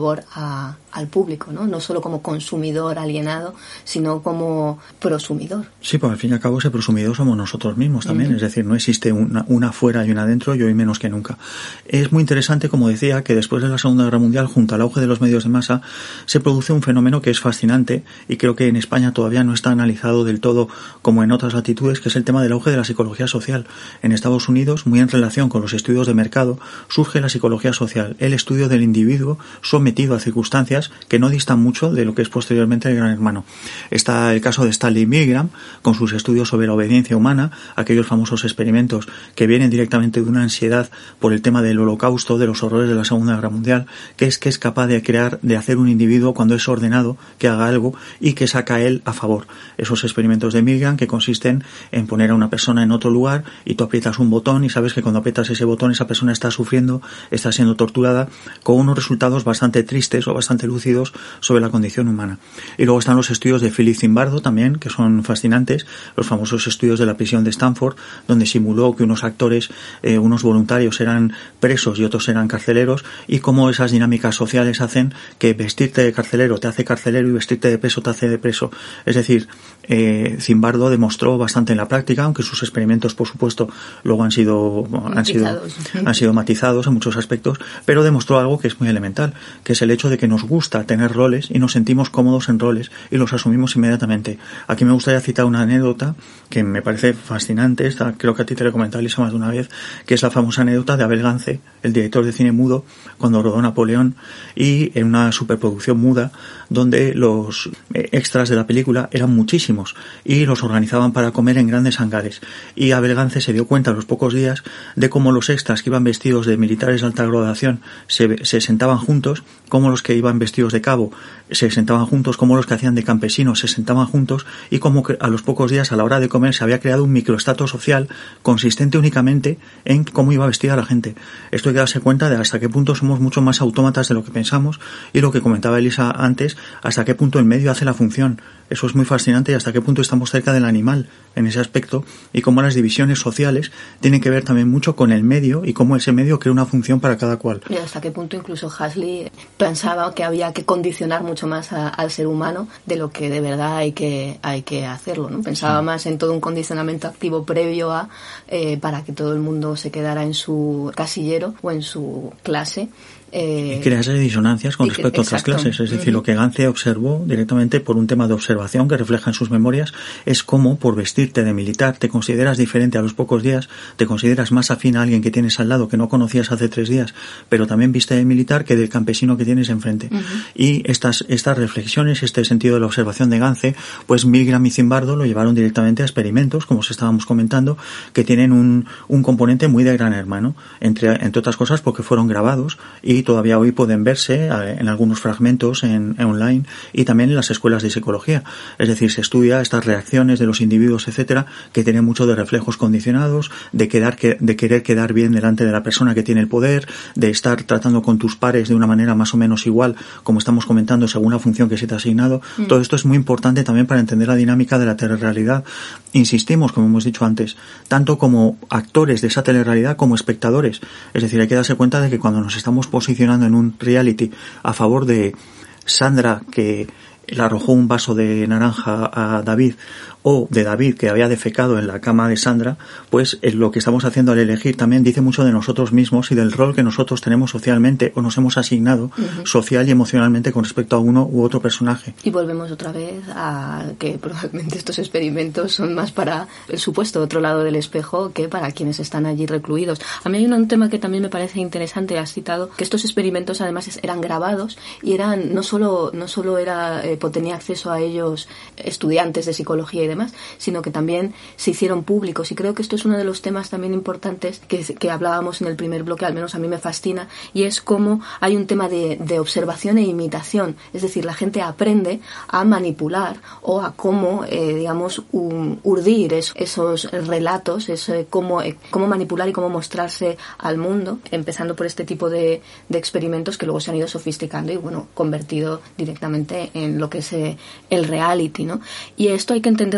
Speaker 2: a, al público, ¿no? No solo como consumidor alienado, sino como prosumidor.
Speaker 3: Sí, pues al fin y al cabo ese prosumidor somos nosotros mismos también, uh-huh. Es decir, no existe una, una afuera y una adentro, y hoy menos que nunca. Es muy interesante, como decía, que después de la Segunda Guerra Mundial, junto al auge de los medios de masa, se produce un fenómeno que es fascinante y creo que en España todavía no está analizado del todo como en otras latitudes, que es el tema del auge de la psicología social. En Estados Unidos, muy en relación con los estudios de mercado, surge la psicología social, el estudio del individuo sometido a circunstancias que no distan mucho de lo que es posteriormente el Gran Hermano. Está el caso de Stanley Milgram, con sus estudios sobre la obediencia humana, aquellos famosos experimentos que vienen directamente de una ansiedad por el tema del holocausto, de los horrores de la Segunda Guerra Mundial, que es que es capaz de crear, de hacer un individuo cuando es ordenado, que haga algo y que saca él a favor. Esos experimentos de Milgram que consisten en poner a una persona en otro lugar y tú aprietas un botón y sabes que cuando aprietas ese botón esa persona está sufriendo, está siendo torturada, con unos resultados bastante tristes o bastante lúcidos sobre la condición humana. Y luego están los estudios de Philip Zimbardo también, que son fascinantes, los famosos estudios de la prisión de Stanford, donde simuló que unos actores, eh, unos voluntarios eran presos y otros eran carceleros, y cómo esas dinámicas sociales hacen que vestirte de carcelero te hace carcelero y vestirte de preso te hace de preso. Es decir, eh, Zimbardo demostró bastante en la práctica, aunque sus experimentos, por supuesto, luego han sido, han sido, han sido matizados en muchos aspectos, pero demostró algo que es muy elemental, que es el hecho de que nos gusta tener roles y nos sentimos cómodos en roles y los asumimos inmediatamente. Aquí me gustaría citar una anécdota que me parece fascinante, esta, creo que a ti te la he comentado, Elisa, más de una vez, que es la famosa anécdota de Abel Gance, el director de cine mudo, cuando rodó Napoleón, y en una superproducción muda, donde los extras de la película eran muchísimos y los organizaban para comer en grandes hangares. Y Abel Gance se dio cuenta a los pocos días de cómo los extras que iban vestidos de militares de alta graduación se, se sentaban juntos, como los que iban vestidos de cabo se sentaban juntos, como los que hacían de campesinos se sentaban juntos, y como que a los pocos días, a la hora de comer, se había creado un microestatus social consistente únicamente en cómo iba vestida la gente. Esto hay que darse cuenta de hasta qué punto somos mucho más autómatas de lo que pensamos, y lo que comentaba Elisa antes, hasta qué punto el medio hace la función. Eso es muy fascinante, y hasta qué punto estamos cerca del animal en ese aspecto, y cómo las divisiones sociales tienen que ver también mucho con el medio y cómo ese medio crea una función para cada cual.
Speaker 2: Y hasta qué punto incluso Huxley pensaba que había que condicionar mucho más a, al ser humano de lo que de verdad hay que hay que hacerlo, ¿no? Pensaba sí. más en todo un condicionamiento activo previo a eh, para que todo el mundo se quedara en su casillero o en su clase.
Speaker 3: Eh, y crea esas disonancias con respecto que, a otras clases. Es decir, uh-huh. lo que Gance observó directamente por un tema de observación que refleja en sus memorias es cómo por vestirte de militar te consideras diferente a los pocos días, te consideras más afín a alguien que tienes al lado que no conocías hace tres días, pero también viste de militar que del campesino que tienes enfrente. Uh-huh. Y estas estas reflexiones, este sentido de la observación de Gance, pues Milgram y Zimbardo lo llevaron directamente a experimentos, como os estábamos comentando, que tienen un, un componente muy de Gran Hermano, entre, entre otras cosas porque fueron grabados y todavía hoy pueden verse en algunos fragmentos en, en online y también en las escuelas de psicología. Es decir, se estudia estas reacciones de los individuos, etcétera, que tienen mucho de reflejos condicionados, de quedar que, de querer quedar bien delante de la persona que tiene el poder, de estar tratando con tus pares de una manera más o menos igual, como estamos comentando, según la función que se te ha asignado. Mm. Todo esto es muy importante también para entender la dinámica de la telerrealidad. Insistimos, como hemos dicho antes, tanto como actores de esa telerrealidad como espectadores. Es decir, hay que darse cuenta de que cuando nos estamos posicionando en un reality a favor de Sandra, que le arrojó un vaso de naranja a David, o de David, que había defecado en la cama de Sandra, pues lo que estamos haciendo al elegir también dice mucho de nosotros mismos y del rol que nosotros tenemos socialmente o nos hemos asignado uh-huh. social y emocionalmente con respecto a uno u otro personaje.
Speaker 2: Y volvemos otra vez a que probablemente estos experimentos son más para el supuesto otro lado del espejo que para quienes están allí recluidos. A mí hay un tema que también me parece interesante, has citado, que estos experimentos además eran grabados y eran, no solo, no solo era, eh, tenía acceso a ellos estudiantes de psicología y demás, sino que también se hicieron públicos, y creo que esto es uno de los temas también importantes que, que hablábamos en el primer bloque, al menos a mí me fascina, y es cómo hay un tema de, de observación e imitación, es decir, la gente aprende a manipular o a cómo, eh, digamos, un, urdir es, esos relatos, es, eh, cómo, eh, cómo manipular y cómo mostrarse al mundo, empezando por este tipo de, de experimentos que luego se han ido sofisticando y, bueno, convertido directamente en lo que es eh, el reality, ¿no? Y esto hay que entenderlo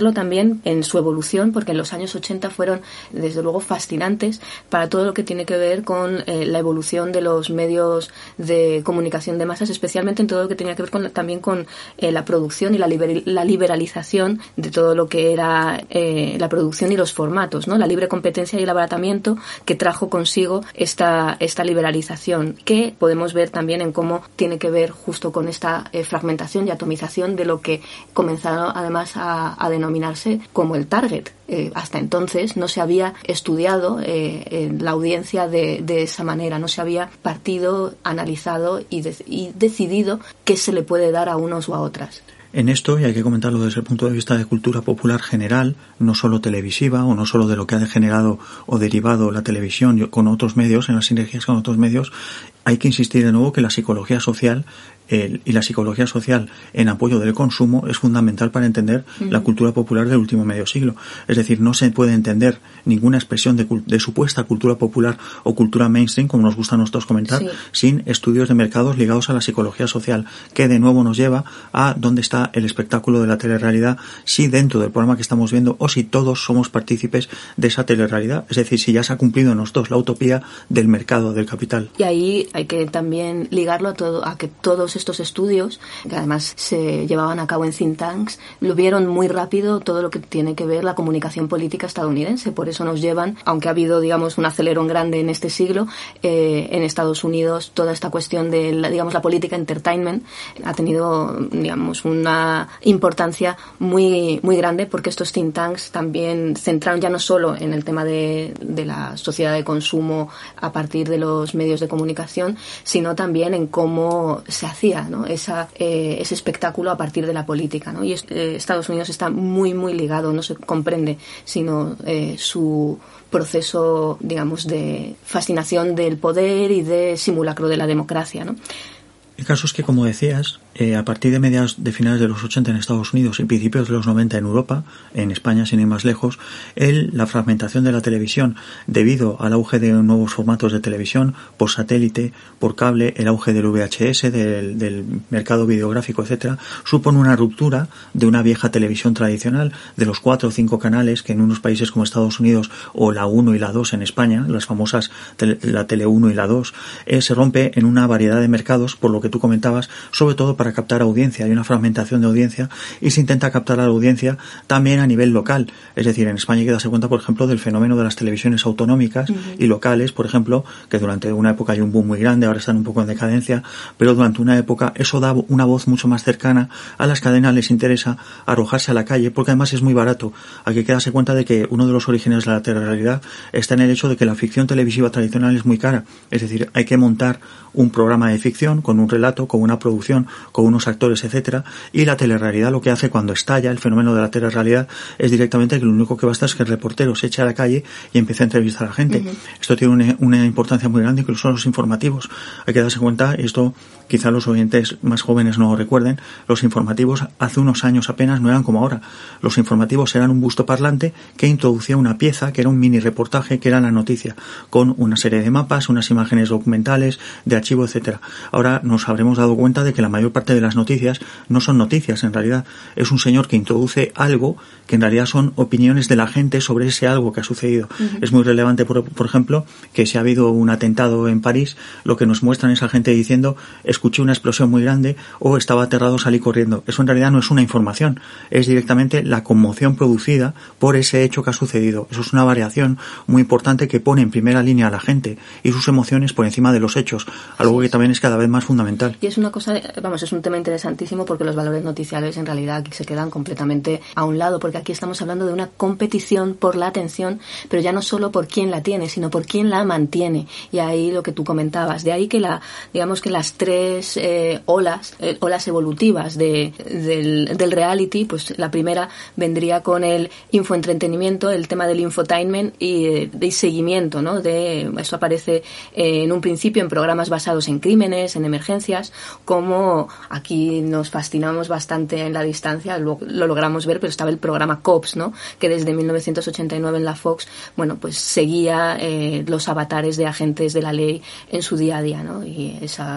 Speaker 2: verlo también en su evolución, porque en los años ochenta fueron, desde luego, fascinantes para todo lo que tiene que ver con eh, la evolución de los medios de comunicación de masas, especialmente en todo lo que tenía que ver con, también con eh, la producción y la, liber, la liberalización de todo lo que era eh, la producción y los formatos, ¿no? La libre competencia y el abaratamiento que trajo consigo esta, esta liberalización, que podemos ver también en cómo tiene que ver justo con esta eh, fragmentación y atomización de lo que comenzaron además a, a denominarse como el target. Eh, hasta entonces no se había estudiado eh, en la audiencia de, de esa manera, no se había partido, analizado y, de, y decidido qué se le puede dar a unos o a otras.
Speaker 3: En esto, y hay que comentarlo desde el punto de vista de cultura popular general, no solo televisiva o no solo de lo que ha degenerado o derivado la televisión con otros medios, en las sinergias con otros medios, hay que insistir de nuevo que la psicología social el, y la psicología social en apoyo del consumo es fundamental para entender uh-huh. la cultura popular del último medio siglo. Es decir, no se puede entender ninguna expresión de, de supuesta cultura popular o cultura mainstream, como nos gusta a nosotros comentar, sí. sin estudios de mercados ligados a la psicología social, que de nuevo nos lleva a dónde está el espectáculo de la telerrealidad, si dentro del programa que estamos viendo o si todos somos partícipes de esa telerrealidad. Es decir, si ya se ha cumplido en nosotros la utopía del mercado, del capital.
Speaker 2: Y ahí hay que también ligarlo a todo, a que todos estos estudios, que además se llevaban a cabo en think tanks, lo vieron muy rápido todo lo que tiene que ver la comunicación política estadounidense. Por eso nos llevan, aunque ha habido, digamos, un acelerón grande en este siglo, eh, en Estados Unidos toda esta cuestión de, la, digamos, la política entertainment ha tenido, digamos, una importancia muy, muy grande, porque estos think tanks también centraron ya no solo en el tema de, de la sociedad de consumo a partir de los medios de comunicación, sino también en cómo se hacía, ¿no? Esa, eh, ese espectáculo a partir de la política, ¿no? Y eh, Estados Unidos está muy, muy ligado, no se comprende sino eh, su proceso, digamos, de fascinación del poder y de simulacro de la democracia, ¿no?
Speaker 3: El caso es que, como decías, eh, a partir de mediados de finales de los ochenta en Estados Unidos y principios de los noventa en Europa, en España sin ir más lejos, el, la fragmentación de la televisión debido al auge de nuevos formatos de televisión por satélite, por cable, el auge del V H S, del, del mercado videográfico, etcétera, supone una ruptura de una vieja televisión tradicional, de los cuatro o cinco canales que en unos países como Estados Unidos o la uno y la dos en España, las famosas tele, la Tele uno y la dos, eh, se rompe en una variedad de mercados, por lo que tú comentabas, sobre todo para captar audiencia. Hay una fragmentación de audiencia y se intenta captar a la audiencia también a nivel local. Es decir, en España hay que darse cuenta, por ejemplo, del fenómeno de las televisiones autonómicas uh-huh. y locales, por ejemplo, que durante una época hay un boom muy grande, ahora están un poco en decadencia, pero durante una época eso da una voz mucho más cercana. A las cadenas les interesa arrojarse a la calle, porque además es muy barato. Hay que darse cuenta de que uno de los orígenes de la telerrealidad está en el hecho de que la ficción televisiva tradicional es muy cara. Es decir, hay que montar un programa de ficción con un relato, con una producción, con unos actores, etcétera, y la telerrealidad lo que hace cuando estalla el fenómeno de la telerrealidad es directamente que lo único que basta es que el reportero se eche a la calle y empiece a entrevistar a la gente. Uh-huh. Esto tiene una, una importancia muy grande, incluso los informativos. Hay que darse cuenta, esto quizá los oyentes más jóvenes no lo recuerden, los informativos hace unos años apenas no eran como ahora. Los informativos eran un busto parlante que introducía una pieza, que era un mini reportaje, que era la noticia, con una serie de mapas, unas imágenes documentales, de archivo, etcétera. Ahora nos habremos dado cuenta de que la mayor parte de las noticias no son noticias, en realidad es un señor que introduce algo que en realidad son opiniones de la gente sobre ese algo que ha sucedido. Uh-huh. Es muy relevante, por, por ejemplo, que si ha habido un atentado en París, lo que nos muestran es a gente diciendo escuché una explosión muy grande o estaba aterrado, salí corriendo. Eso en realidad no es una información, es directamente la conmoción producida por ese hecho que ha sucedido. Eso es una variación muy importante que pone en primera línea a la gente y sus emociones por encima de los hechos, algo que también es cada vez más fundamental.
Speaker 2: Y es una cosa, vamos, es un tema interesantísimo porque los valores noticiales en realidad aquí se quedan completamente a un lado, porque aquí estamos hablando de una competición por la atención, pero ya no solo por quién la tiene, sino por quién la mantiene. Y ahí lo que tú comentabas, de ahí que la, digamos que las tres eh, olas, eh, olas evolutivas de, del, del reality, pues la primera vendría con el infoentretenimiento, el tema del infotainment y eh, de seguimiento, ¿no? De, esto aparece eh, en un principio en programas basados en crímenes, en emergencias, como aquí nos fascinamos bastante en la distancia, lo, lo logramos ver, pero estaba el programa Cops, ¿no? Que desde mil novecientos ochenta y nueve en la Fox, bueno, pues seguía eh, los avatares de agentes de la ley en su día a día, ¿no? Y esa,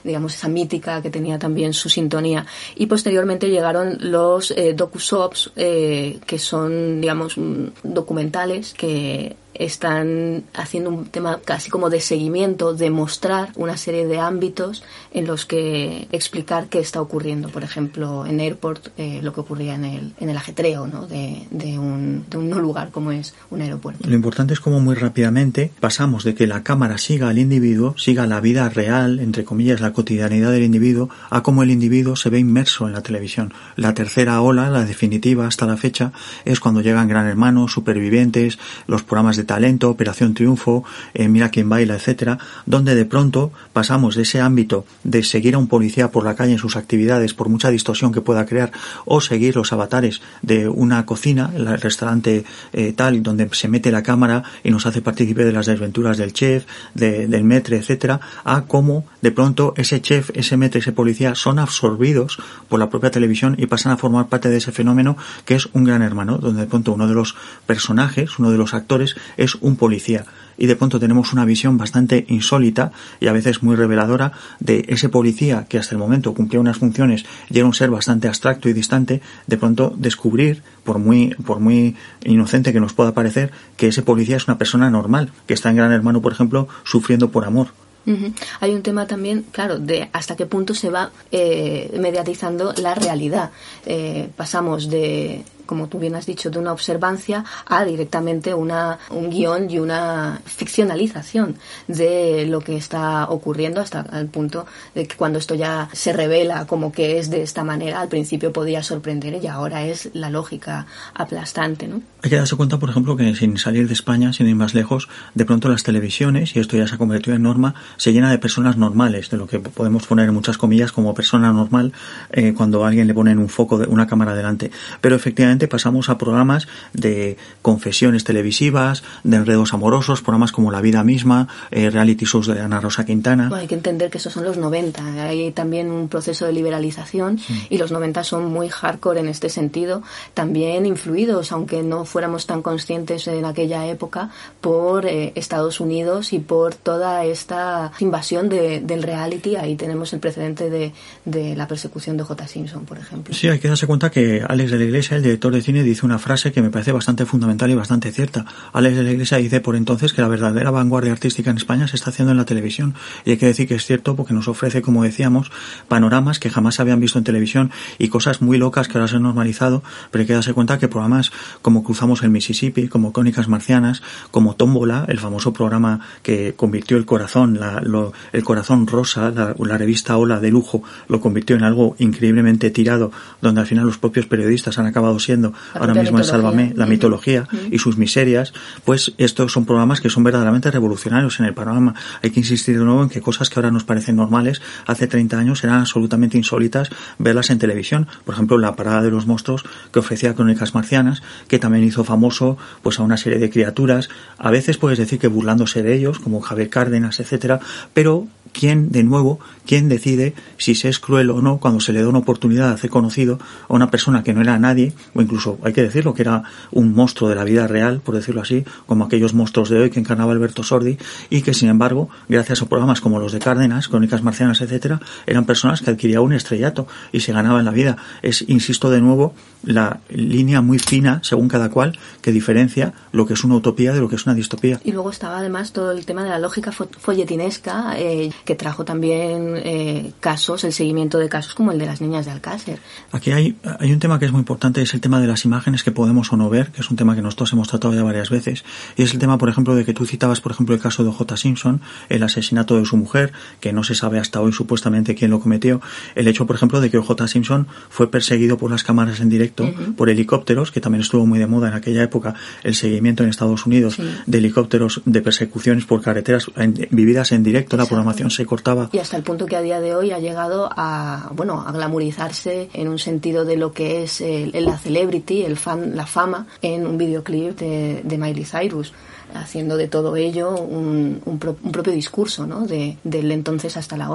Speaker 2: digamos, esa mítica que tenía también su sintonía. Y posteriormente llegaron los eh, docu-soaps, eh, que son, digamos, documentales que están haciendo un tema casi como de seguimiento, de mostrar una serie de ámbitos en los que explicar qué está ocurriendo. Por ejemplo, en Airport, eh, lo que ocurría en el, en el ajetreo, ¿no? de, de, un, de un no lugar como es un aeropuerto.
Speaker 3: Lo importante es cómo muy rápidamente pasamos de que la cámara siga al individuo, siga la vida real, entre comillas, la cotidianidad del individuo, a cómo el individuo se ve inmerso en la televisión. La tercera ola, la definitiva hasta la fecha, es cuando llegan Gran Hermano, Supervivientes, los programas de talento, Operación Triunfo, eh, Mira quién baila, etcétera, donde de pronto pasamos de ese ámbito de seguir a un policía por la calle en sus actividades, por mucha distorsión que pueda crear, o seguir los avatares de una cocina, el restaurante eh, tal, donde se mete la cámara y nos hace partícipe de las desventuras del chef, de, del maître, etcétera, a cómo de pronto ese chef, ese maître, ese policía son absorbidos por la propia televisión y pasan a formar parte de ese fenómeno que es un Gran Hermano, donde de pronto uno de los personajes, uno de los actores es un policía, y de pronto tenemos una visión bastante insólita y a veces muy reveladora de ese policía que hasta el momento cumplía unas funciones y era un ser bastante abstracto y distante, de pronto descubrir, por muy, por muy inocente que nos pueda parecer, que ese policía es una persona normal, que está en Gran Hermano, por ejemplo, sufriendo por amor.
Speaker 2: Uh-huh. Hay un tema también, claro, de hasta qué punto se va eh, mediatizando la realidad. Eh, pasamos de, como tú bien has dicho, de una observancia a directamente una un guión y una ficcionalización de lo que está ocurriendo, hasta el punto de que cuando esto ya se revela como que es de esta manera, al principio podía sorprender y ahora es la lógica aplastante, ¿no?
Speaker 3: Hay que darse cuenta, por ejemplo, que sin salir de España, sin ir más lejos, de pronto las televisiones, y esto ya se ha convertido en norma, se llena de personas normales, de lo que podemos poner en muchas comillas como persona normal eh, cuando a alguien le ponen un foco, de una cámara delante. Pero efectivamente pasamos a programas de confesiones televisivas, de enredos amorosos, programas como La vida misma, eh, reality shows de Ana Rosa Quintana.
Speaker 2: Bueno, hay que entender que esos son los noventa. Hay también un proceso de liberalización, sí. Y los noventa son muy hardcore en este sentido, también influidos, aunque no fuéramos tan conscientes en aquella época, por eh, Estados Unidos y por toda esta invasión de, del reality. Ahí tenemos el precedente de, de la persecución de J. Simpson, por ejemplo.
Speaker 3: Sí, hay que darse cuenta que Alex de la Iglesia, el director de cine, dice una frase que me parece bastante fundamental y bastante cierta. Alex de la Iglesia dice por entonces que la verdadera vanguardia artística en España se está haciendo en la televisión, y hay que decir que es cierto porque nos ofrece, como decíamos, panoramas que jamás se habían visto en televisión y cosas muy locas que ahora se han normalizado, pero hay que darse cuenta que programas como Cruzamos el Mississippi, como Crónicas Marcianas, como Tómbola, el famoso programa que convirtió el corazón, la, lo, el corazón rosa, la, la revista Hola de lujo, lo convirtió en algo increíblemente tirado, donde al final los propios periodistas han acabado siendo, la ahora mismo en Sálvame, la mitología uh-huh. y sus miserias. Pues estos son programas que son verdaderamente revolucionarios en el panorama. Hay que insistir de nuevo en que cosas que ahora nos parecen normales, hace treinta años eran absolutamente insólitas verlas en televisión. Por ejemplo, La parada de los monstruos, que ofrecía Crónicas Marcianas, que también hizo famoso pues a una serie de criaturas, a veces puedes decir que burlándose de ellos, como Javier Cárdenas, etcétera, pero ¿quién, de nuevo, quién decide si se es cruel o no cuando se le da una oportunidad de hacer conocido a una persona que no era nadie, o incluso, hay que decirlo, que era un monstruo de la vida real, por decirlo así, como aquellos monstruos de hoy que encarnaba Alberto Sordi, y que, sin embargo, gracias a programas como los de Cárdenas, Crónicas Marcianas, etcétera, eran personas que adquirían un estrellato y se ganaban la vida. Es, insisto de nuevo, la línea muy fina, según cada cual, que diferencia lo que es una utopía de lo que es una distopía.
Speaker 2: Y luego estaba además todo el tema de la lógica folletinesca, eh, que trajo también eh, casos, el seguimiento de casos como el de las niñas de Alcácer.
Speaker 3: Aquí hay, hay un tema que es muy importante, es el tema de las imágenes que podemos o no ver, que es un tema que nosotros hemos tratado ya varias veces, y es el tema, por ejemplo, de que tú citabas, por ejemplo, el caso de J. Simpson, el asesinato de su mujer, que no se sabe hasta hoy supuestamente quién lo cometió, el hecho, por ejemplo, de que J. Simpson fue perseguido por las cámaras en directo, uh-huh. por helicópteros, que también estuvo muy de moda en aquella época, el seguimiento en Estados Unidos sí. de helicópteros, de persecuciones por carreteras en, vividas en directo. Exacto. La programación se cortaba.
Speaker 2: Y hasta el punto que a día de hoy ha llegado a, bueno, a glamorizarse en un sentido de lo que es el, la celebrity, el fan, la fama, en un videoclip de, de Miley Cyrus, haciendo de todo ello un, un, pro, un propio discurso, ¿no? De, del entonces hasta la hora.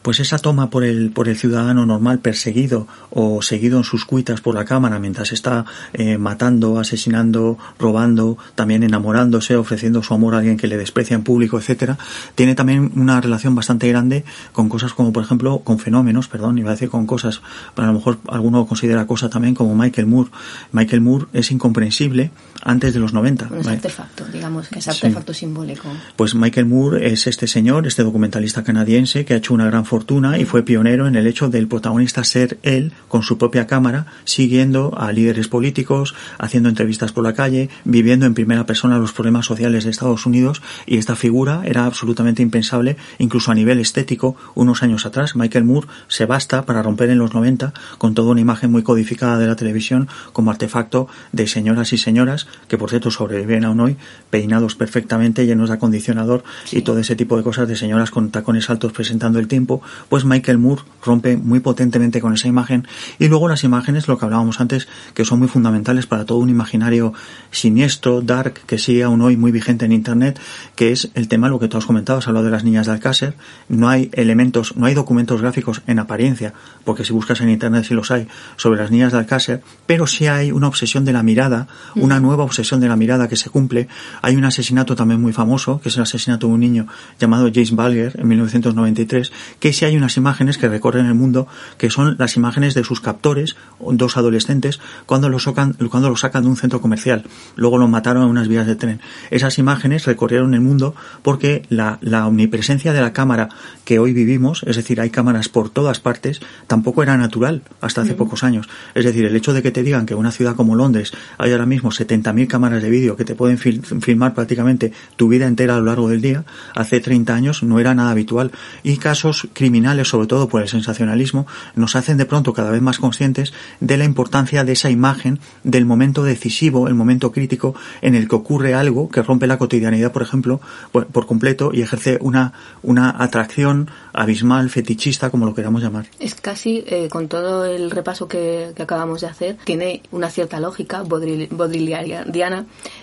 Speaker 3: Pues esa toma por el por el ciudadano normal perseguido o seguido en sus cuitas por la cámara mientras está eh, matando, asesinando, robando, también enamorándose, ofreciendo su amor a alguien que le desprecia en público, etcétera, tiene también una relación bastante grande con cosas como, por ejemplo, con fenómenos, perdón, iba a decir con cosas, pero a lo mejor alguno considera cosa también como Michael Moore. Michael Moore es incomprensible antes de los noventa.
Speaker 2: Un artefacto, digamos, que es artefacto sí. simbólico.
Speaker 3: Pues Michael Moore es este señor, este documentalista canadiense que ha hecho una gran fortuna y fue pionero en el hecho del protagonista ser él con su propia cámara, siguiendo a líderes políticos, haciendo entrevistas por la calle, viviendo en primera persona los problemas sociales de Estados Unidos, y esta figura era absolutamente impensable incluso a nivel estético unos años atrás. Michael Moore se basta para romper en los noventa con toda una imagen muy codificada de la televisión como artefacto de señoras y señoras que por cierto sobreviven aún hoy, peinados perfectamente, llenos de acondicionador sí. y todo ese tipo de cosas, de señoras con tacones altos presentando el tiempo. Pues Michael Moore rompe muy potentemente con esa imagen. Y luego las imágenes, lo que hablábamos antes, que son muy fundamentales para todo un imaginario siniestro, dark, que sigue aún hoy muy vigente en internet, que es el tema, lo que tú has comentado, has hablado de las niñas de Alcácer. No hay elementos, no hay documentos gráficos en apariencia, porque si buscas en internet sí los hay, sobre las niñas de Alcácer, pero sí hay una obsesión de la mirada, mm. una nueva obsesión de la mirada que se cumple. Hay un asesinato también muy famoso, que es el asesinato de un niño llamado James Bulger en mil novecientos noventa y tres, que sí hay unas imágenes que recorren el mundo, que son las imágenes de sus captores, dos adolescentes, cuando lo sacan, cuando lo sacan de un centro comercial. Luego lo mataron a unas vías de tren. Esas imágenes recorrieron el mundo porque la, la omnipresencia de la cámara que hoy vivimos, es decir, hay cámaras por todas partes, tampoco era natural hasta hace mm. pocos años. Es decir, el hecho de que te digan que en una ciudad como Londres hay ahora mismo setenta mil cámaras de vídeo que te pueden fil- filmar prácticamente tu vida entera a lo largo del día, hace treinta años no era nada habitual. Y casos criminales, sobre todo por el sensacionalismo, nos hacen de pronto cada vez más conscientes de la importancia de esa imagen, del momento decisivo, el momento crítico en el que ocurre algo que rompe la cotidianidad, por ejemplo, por, por completo, y ejerce una, una atracción abismal, fetichista, como lo queramos llamar.
Speaker 2: Es casi, eh, con todo el repaso que, que acabamos de hacer, tiene una cierta lógica baudrillardiana,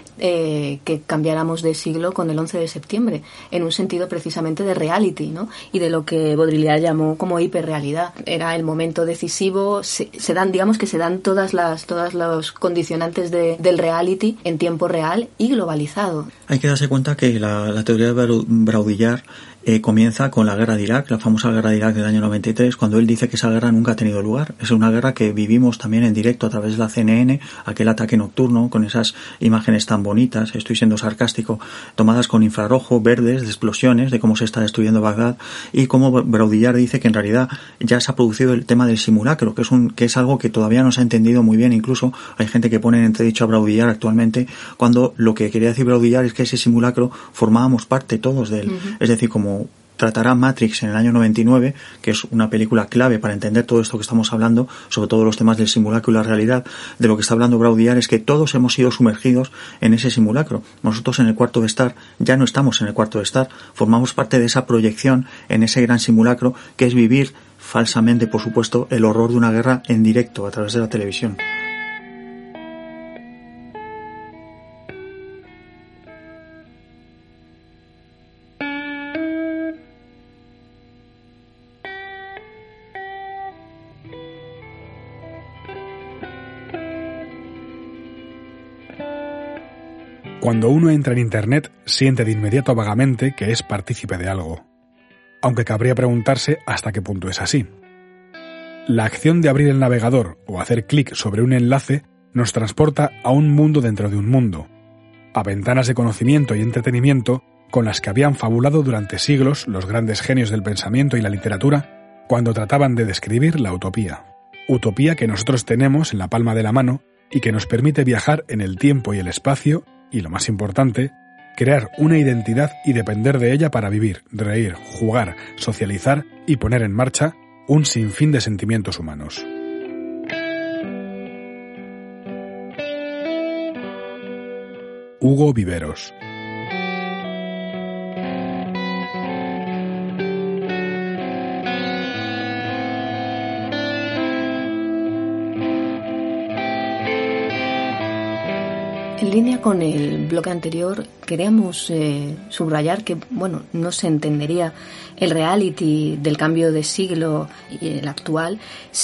Speaker 2: Eh, que cambiáramos de siglo con el once de septiembre, en un sentido precisamente de reality, ¿no? Y de lo que Baudrillard llamó como hiperrealidad. Era el momento decisivo, se, se dan, digamos que se dan todas las todas los condicionantes de, del reality en tiempo real y globalizado.
Speaker 3: Hay que darse cuenta que la, la teoría de Baudrillard Eh, comienza con la guerra de Irak, la famosa guerra de Irak del año noventa y tres, cuando él dice que esa guerra nunca ha tenido lugar. Es una guerra que vivimos también en directo a través de la C N N, aquel ataque nocturno con esas imágenes tan bonitas, estoy siendo sarcástico, tomadas con infrarrojo, verdes, de explosiones, de cómo se está destruyendo Bagdad, y cómo Baudrillard dice que en realidad ya se ha producido el tema del simulacro, que es un que es algo que todavía no se ha entendido muy bien. Incluso hay gente que pone en entredicho a Baudrillard actualmente, cuando lo que quería decir Baudrillard es que ese simulacro formábamos parte todos de él. Uh-huh. Es decir, como tratará Matrix en el año noventa y nueve, que es una película clave para entender todo esto que estamos hablando, sobre todo los temas del simulacro y la realidad. De lo que está hablando Baudrillard es que todos hemos sido sumergidos en ese simulacro. Nosotros en el cuarto de estar ya no estamos en el cuarto de estar, formamos parte de esa proyección en ese gran simulacro que es vivir falsamente, por supuesto, el horror de una guerra en directo a través de la televisión.
Speaker 1: Cuando uno entra en Internet, siente de inmediato vagamente que es partícipe de algo, aunque cabría preguntarse hasta qué punto es así. La acción de abrir el navegador o hacer clic sobre un enlace nos transporta a un mundo dentro de un mundo, a ventanas de conocimiento y entretenimiento con las que habían fabulado durante siglos los grandes genios del pensamiento y la literatura cuando trataban de describir la utopía. Utopía que nosotros tenemos en la palma de la mano y que nos permite viajar en el tiempo y el espacio y, lo más importante, crear una identidad y depender de ella para vivir, reír, jugar, socializar y poner en marcha un sinfín de sentimientos humanos. Hugo Viveros.
Speaker 2: En línea con el bloque anterior, queríamos eh, subrayar que, bueno, no se entendería el reality del cambio de siglo y el actual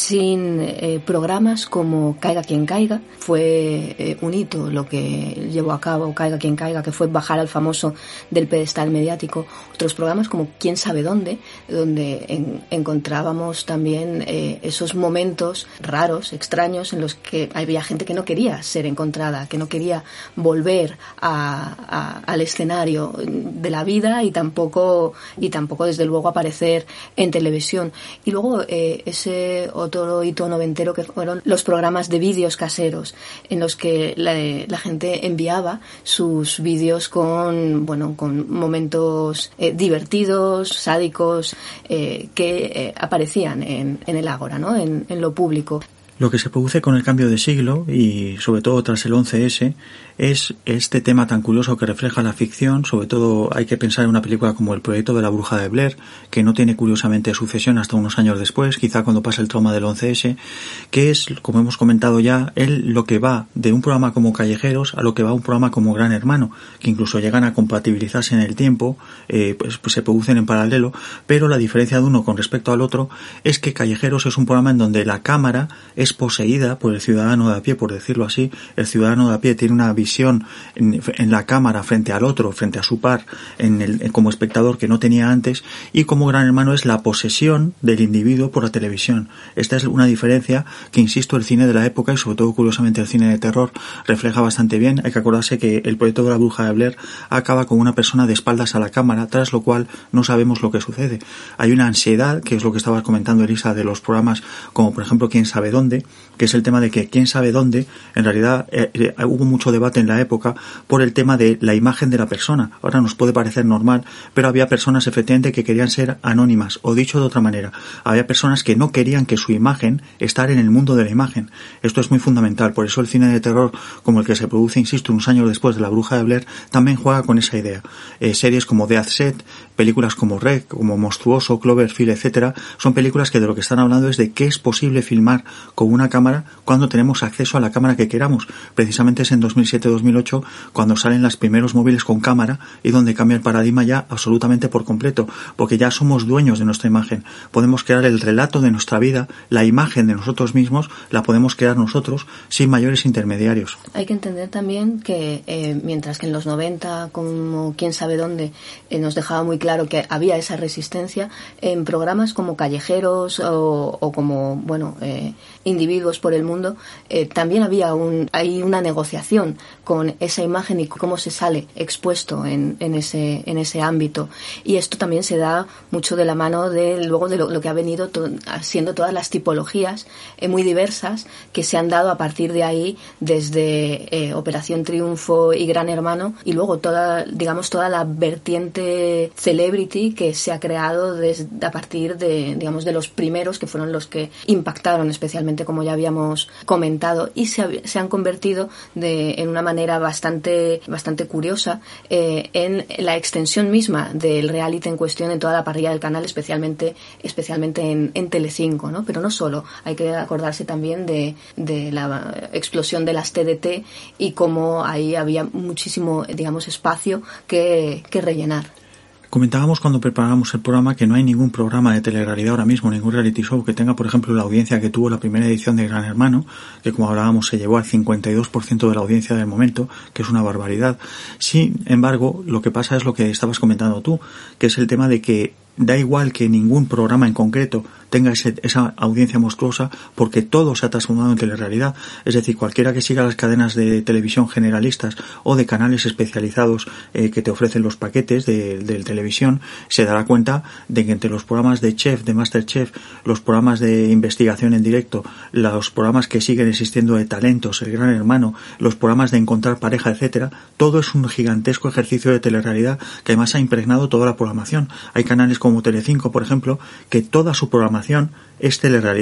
Speaker 2: sin eh, programas como Caiga quien caiga. Fue eh, un hito lo que llevó a cabo Caiga quien caiga, que fue bajar al famoso del pedestal mediático. Otros programas como Quién sabe dónde, donde en, encontrábamos también eh, esos momentos raros, extraños, en los que había gente que no quería ser encontrada, que no quería volver a, a, al escenario de la vida y tampoco y tampoco desde luego aparecer en televisión. Y luego eh, ese otro hito noventero que fueron los programas de vídeos caseros, en los que la, la gente enviaba sus vídeos con bueno con momentos eh, divertidos, sádicos, eh, que eh, aparecían en, en el ágora, ¿no? en, en lo público.
Speaker 3: Lo que se produce con el cambio de siglo y sobre todo tras el once ese es este tema tan curioso que refleja la ficción. Sobre todo hay que pensar en una película como El proyecto de la bruja de Blair, que no tiene curiosamente sucesión hasta unos años después, quizá cuando pasa el trauma del once ese, que es, como hemos comentado ya, él lo que va de un programa como Callejeros a lo que va a un programa como Gran Hermano, que incluso llegan a compatibilizarse en el tiempo, eh, pues, pues se producen en paralelo, pero la diferencia de uno con respecto al otro es que Callejeros es un programa en donde la cámara es poseída por el ciudadano de a pie, por decirlo así. El ciudadano de a pie tiene una visión en, en la cámara frente al otro, frente a su par, en el, como espectador, que no tenía antes, y como Gran Hermano es la posesión del individuo por la televisión. Esta es una diferencia que, insisto, el cine de la época y sobre todo curiosamente el cine de terror refleja bastante bien. Hay que acordarse que El proyecto de la bruja de Blair acaba con una persona de espaldas a la cámara, tras lo cual no sabemos lo que sucede. Hay una ansiedad, que es lo que estabas comentando, Elisa, de los programas como por ejemplo Quién sabe dónde, que es el tema de que quién sabe dónde, en realidad eh, eh, hubo mucho debate en la época por el tema de la imagen de la persona. Ahora nos puede parecer normal, pero había personas efectivamente que querían ser anónimas, o dicho de otra manera, había personas que no querían que su imagen estar en el mundo de la imagen. Esto es muy fundamental, por eso el cine de terror, como el que se produce, insisto, unos años después de La bruja de Blair, también juega con esa idea. Eh, series como Dead Set, películas como Rec, como Monstruoso, Cloverfield, etcétera, son películas que de lo que están hablando es de que es posible filmar con una cámara cuando tenemos acceso a la cámara que queramos. Precisamente es en dos mil siete dos mil ocho cuando salen los primeros móviles con cámara y donde cambia el paradigma ya absolutamente por completo, porque ya somos dueños de nuestra imagen. Podemos crear el relato de nuestra vida, la imagen de nosotros mismos la podemos crear nosotros sin mayores intermediarios.
Speaker 2: Hay que entender también que eh, mientras que en los noventa, como Quién sabe dónde, eh, nos dejaba muy claro que había esa resistencia, en programas como Callejeros o, o como bueno eh, individuos por el mundo, eh, también había un, hay una negociación con esa imagen y cómo se sale expuesto en, en ese en ese ámbito, y esto también se da mucho de la mano de luego de lo, lo que ha venido to, siendo todas las tipologías eh, muy diversas que se han dado a partir de ahí, desde eh, Operación Triunfo y Gran Hermano, y luego toda digamos toda la vertiente celebrity que se ha creado desde a partir de digamos de los primeros, que fueron los que impactaron especialmente, como ya habíamos comentado, y se, se han convertido de, en una manera bastante bastante curiosa eh, en la extensión misma del reality en cuestión en toda la parrilla del canal, especialmente especialmente en, en Telecinco, ¿no? Pero no solo, hay que acordarse también de, de la explosión de las T D T y cómo ahí había muchísimo, digamos, espacio que, que rellenar.
Speaker 3: Comentábamos cuando preparábamos el programa que no hay ningún programa de telerrealidad ahora mismo, ningún reality show que tenga, por ejemplo, la audiencia que tuvo la primera edición de Gran Hermano, que como hablábamos se llevó al cincuenta y dos por ciento de la audiencia del momento, que es una barbaridad. Sin embargo, lo que pasa es lo que estabas comentando tú, que es el tema de que da igual que ningún programa en concreto tenga ese, esa audiencia monstruosa, porque todo se ha transformado en telerrealidad. Es decir, cualquiera que siga las cadenas de televisión generalistas o de canales especializados eh, que te ofrecen los paquetes de, de televisión, se dará cuenta de que entre los programas de chef, de Masterchef, los programas de investigación en directo, los programas que siguen existiendo de talentos, el Gran Hermano, los programas de encontrar pareja, etcétera, todo es un gigantesco ejercicio de telerrealidad que además ha impregnado toda la programación. Hay canales como Telecinco, por ejemplo, que toda su programación es telerrealidad.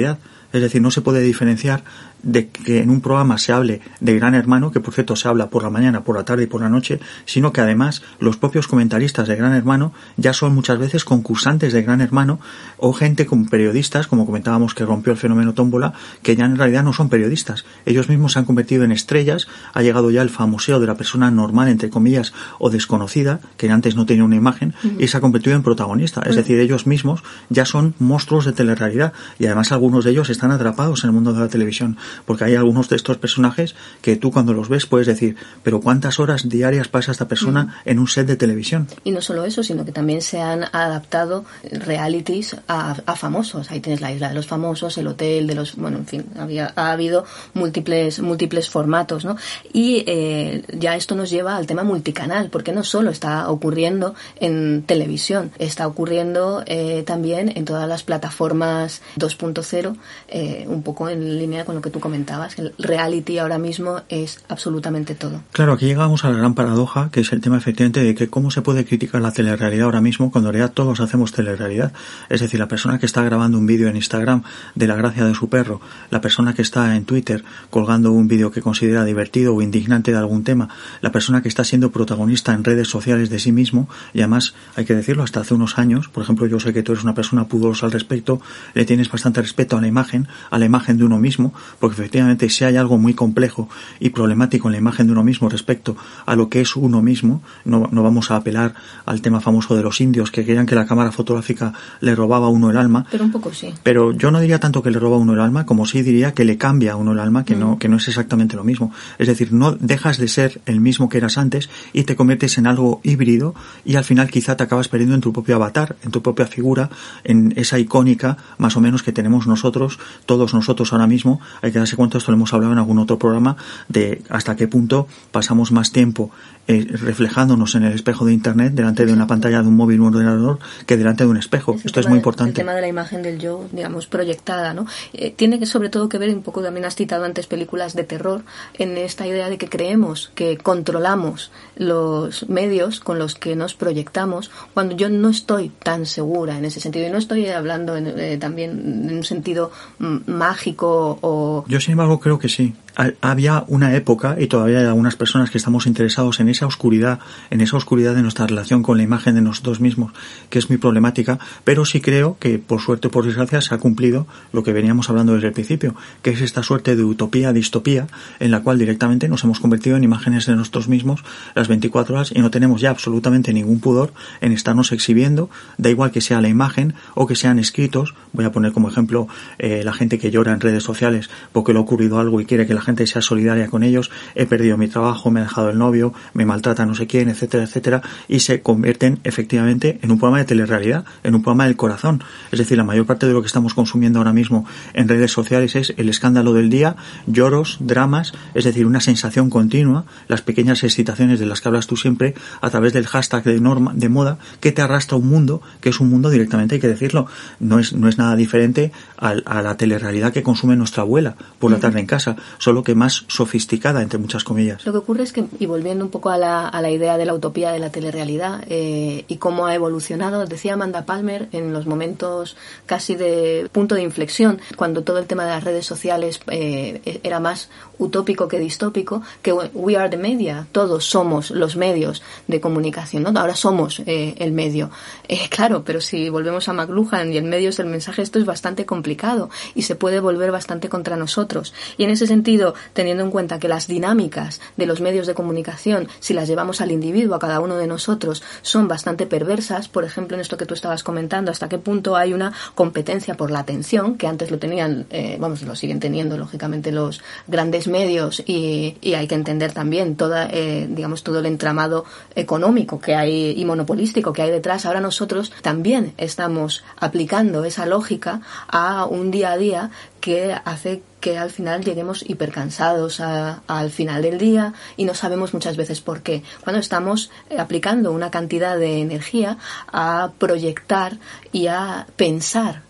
Speaker 3: Es decir, no se puede diferenciar de que en un programa se hable de Gran Hermano, que por cierto se habla por la mañana, por la tarde y por la noche, sino que además los propios comentaristas de Gran Hermano ya son muchas veces concursantes de Gran Hermano o gente como periodistas, como comentábamos que rompió el fenómeno tómbola, que ya en realidad no son periodistas. Ellos mismos se han convertido en estrellas, ha llegado ya el famoseo de la persona normal, entre comillas, o desconocida, que antes no tenía una imagen, uh-huh. y se ha convertido en protagonista. Uh-huh. Es decir, ellos mismos ya son monstruos de telerrealidad y además algunos de ellos están atrapados en el mundo de la televisión. Porque hay algunos de estos personajes que tú cuando los ves puedes decir, pero ¿cuántas horas diarias pasa esta persona mm. en un set de televisión?
Speaker 2: Y no solo eso, sino que también se han adaptado realities a, a famosos. Ahí tienes la isla de los famosos, el hotel de los... Bueno, en fin, había, ha habido múltiples múltiples formatos, ¿no? Y eh, ya esto nos lleva al tema multicanal, porque no solo está ocurriendo en televisión, está ocurriendo eh, también en todas las plataformas dos punto cero, eh, un poco en línea con lo que tú comentabas, el reality ahora mismo es absolutamente todo.
Speaker 3: Claro, aquí llegamos a la gran paradoja, que es el tema efectivamente de que cómo se puede criticar la telerrealidad ahora mismo cuando en realidad todos hacemos telerrealidad. Es decir, la persona que está grabando un vídeo en Instagram de la gracia de su perro, la persona que está en Twitter colgando un vídeo que considera divertido o indignante de algún tema, la persona que está siendo protagonista en redes sociales de sí mismo, y además hay que decirlo, hasta hace unos años, por ejemplo, yo sé que tú eres una persona pudorosa al respecto, le tienes bastante respeto a la imagen, a la imagen de uno mismo, porque efectivamente si hay algo muy complejo y problemático en la imagen de uno mismo respecto a lo que es uno mismo, no, no vamos a apelar al tema famoso de los indios que creían que la cámara fotográfica le robaba a uno el alma,
Speaker 2: pero un poco sí.
Speaker 3: Pero yo no diría tanto que le roba a uno el alma, como sí diría que le cambia a uno el alma, que mm. no que no es exactamente lo mismo. Es decir, no dejas de ser el mismo que eras antes y te conviertes en algo híbrido y al final quizá te acabas perdiendo en tu propio avatar, en tu propia figura, en esa icónica más o menos que tenemos nosotros, todos nosotros ahora mismo. Hay que darse cuenta, esto lo hemos hablado en algún otro programa, de hasta qué punto pasamos más tiempo eh, reflejándonos en el espejo de internet delante de una pantalla de un móvil o un ordenador que delante de un espejo.
Speaker 2: Es
Speaker 3: esto es muy
Speaker 2: de,
Speaker 3: importante.
Speaker 2: El tema de la imagen del yo, digamos, proyectada, ¿no? Eh, tiene que sobre todo que ver un poco, también has citado antes películas de terror, en esta idea de que creemos que controlamos los medios con los que nos proyectamos, cuando yo no estoy tan segura en ese sentido. Y no estoy hablando en, eh, también en un sentido m- mágico o...
Speaker 3: Yo, sin embargo, creo que sí. Había una época, y todavía hay algunas personas que estamos interesados en esa oscuridad, en esa oscuridad de nuestra relación con la imagen de nosotros mismos, que es muy problemática, pero sí creo que, por suerte o por desgracia, se ha cumplido lo que veníamos hablando desde el principio, que es esta suerte de utopía, distopía, en la cual directamente nos hemos convertido en imágenes de nosotros mismos las veinticuatro horas y no tenemos ya absolutamente ningún pudor en estarnos exhibiendo, da igual que sea la imagen o que sean escritos. Voy a poner como ejemplo eh, la gente que llora en redes sociales porque le ha ocurrido algo y quiere que la gente sea solidaria con ellos, he perdido mi trabajo, me ha dejado el novio, me maltrata no sé quién, etcétera, etcétera, y se convierten efectivamente en un programa de telerrealidad, en un programa del corazón. Es decir, la mayor parte de lo que estamos consumiendo ahora mismo en redes sociales es el escándalo del día, lloros, dramas, es decir, una sensación continua, las pequeñas excitaciones de las que hablas tú siempre, a través del hashtag de norma, de moda, que te arrastra a un mundo, que es un mundo directamente, hay que decirlo, no es, no es nada diferente a, a la telerrealidad que consume nuestra abuela por la tarde en casa, solo que más sofisticada, entre muchas comillas.
Speaker 2: Lo que ocurre es que, y volviendo un poco a la, a la idea de la utopía de la telerrealidad eh, y cómo ha evolucionado, decía Amanda Palmer en los momentos casi de punto de inflexión, cuando todo el tema de las redes sociales eh, era más utópico que distópico, que we are the media, todos somos los medios de comunicación, ¿no? Ahora somos eh, el medio. Eh, claro, pero si volvemos a McLuhan y el medio es el mensaje, esto es bastante complicado y se puede volver bastante contra nosotros. Y en ese sentido, teniendo en cuenta que las dinámicas de los medios de comunicación, si las llevamos al individuo, a cada uno de nosotros, son bastante perversas, por ejemplo, en esto que tú estabas comentando, hasta qué punto hay una competencia por la atención, que antes lo tenían, eh, vamos, lo siguen teniendo, lógicamente, los grandes medios, y, y hay que entender también toda, eh, digamos, todo el entramado económico que hay y monopolístico que hay detrás. Ahora nosotros también estamos aplicando esa lógica a un día a día que hace que al final lleguemos hipercansados a, a, al final del día y no sabemos muchas veces por qué. Cuando estamos aplicando una cantidad de energía a proyectar y a pensar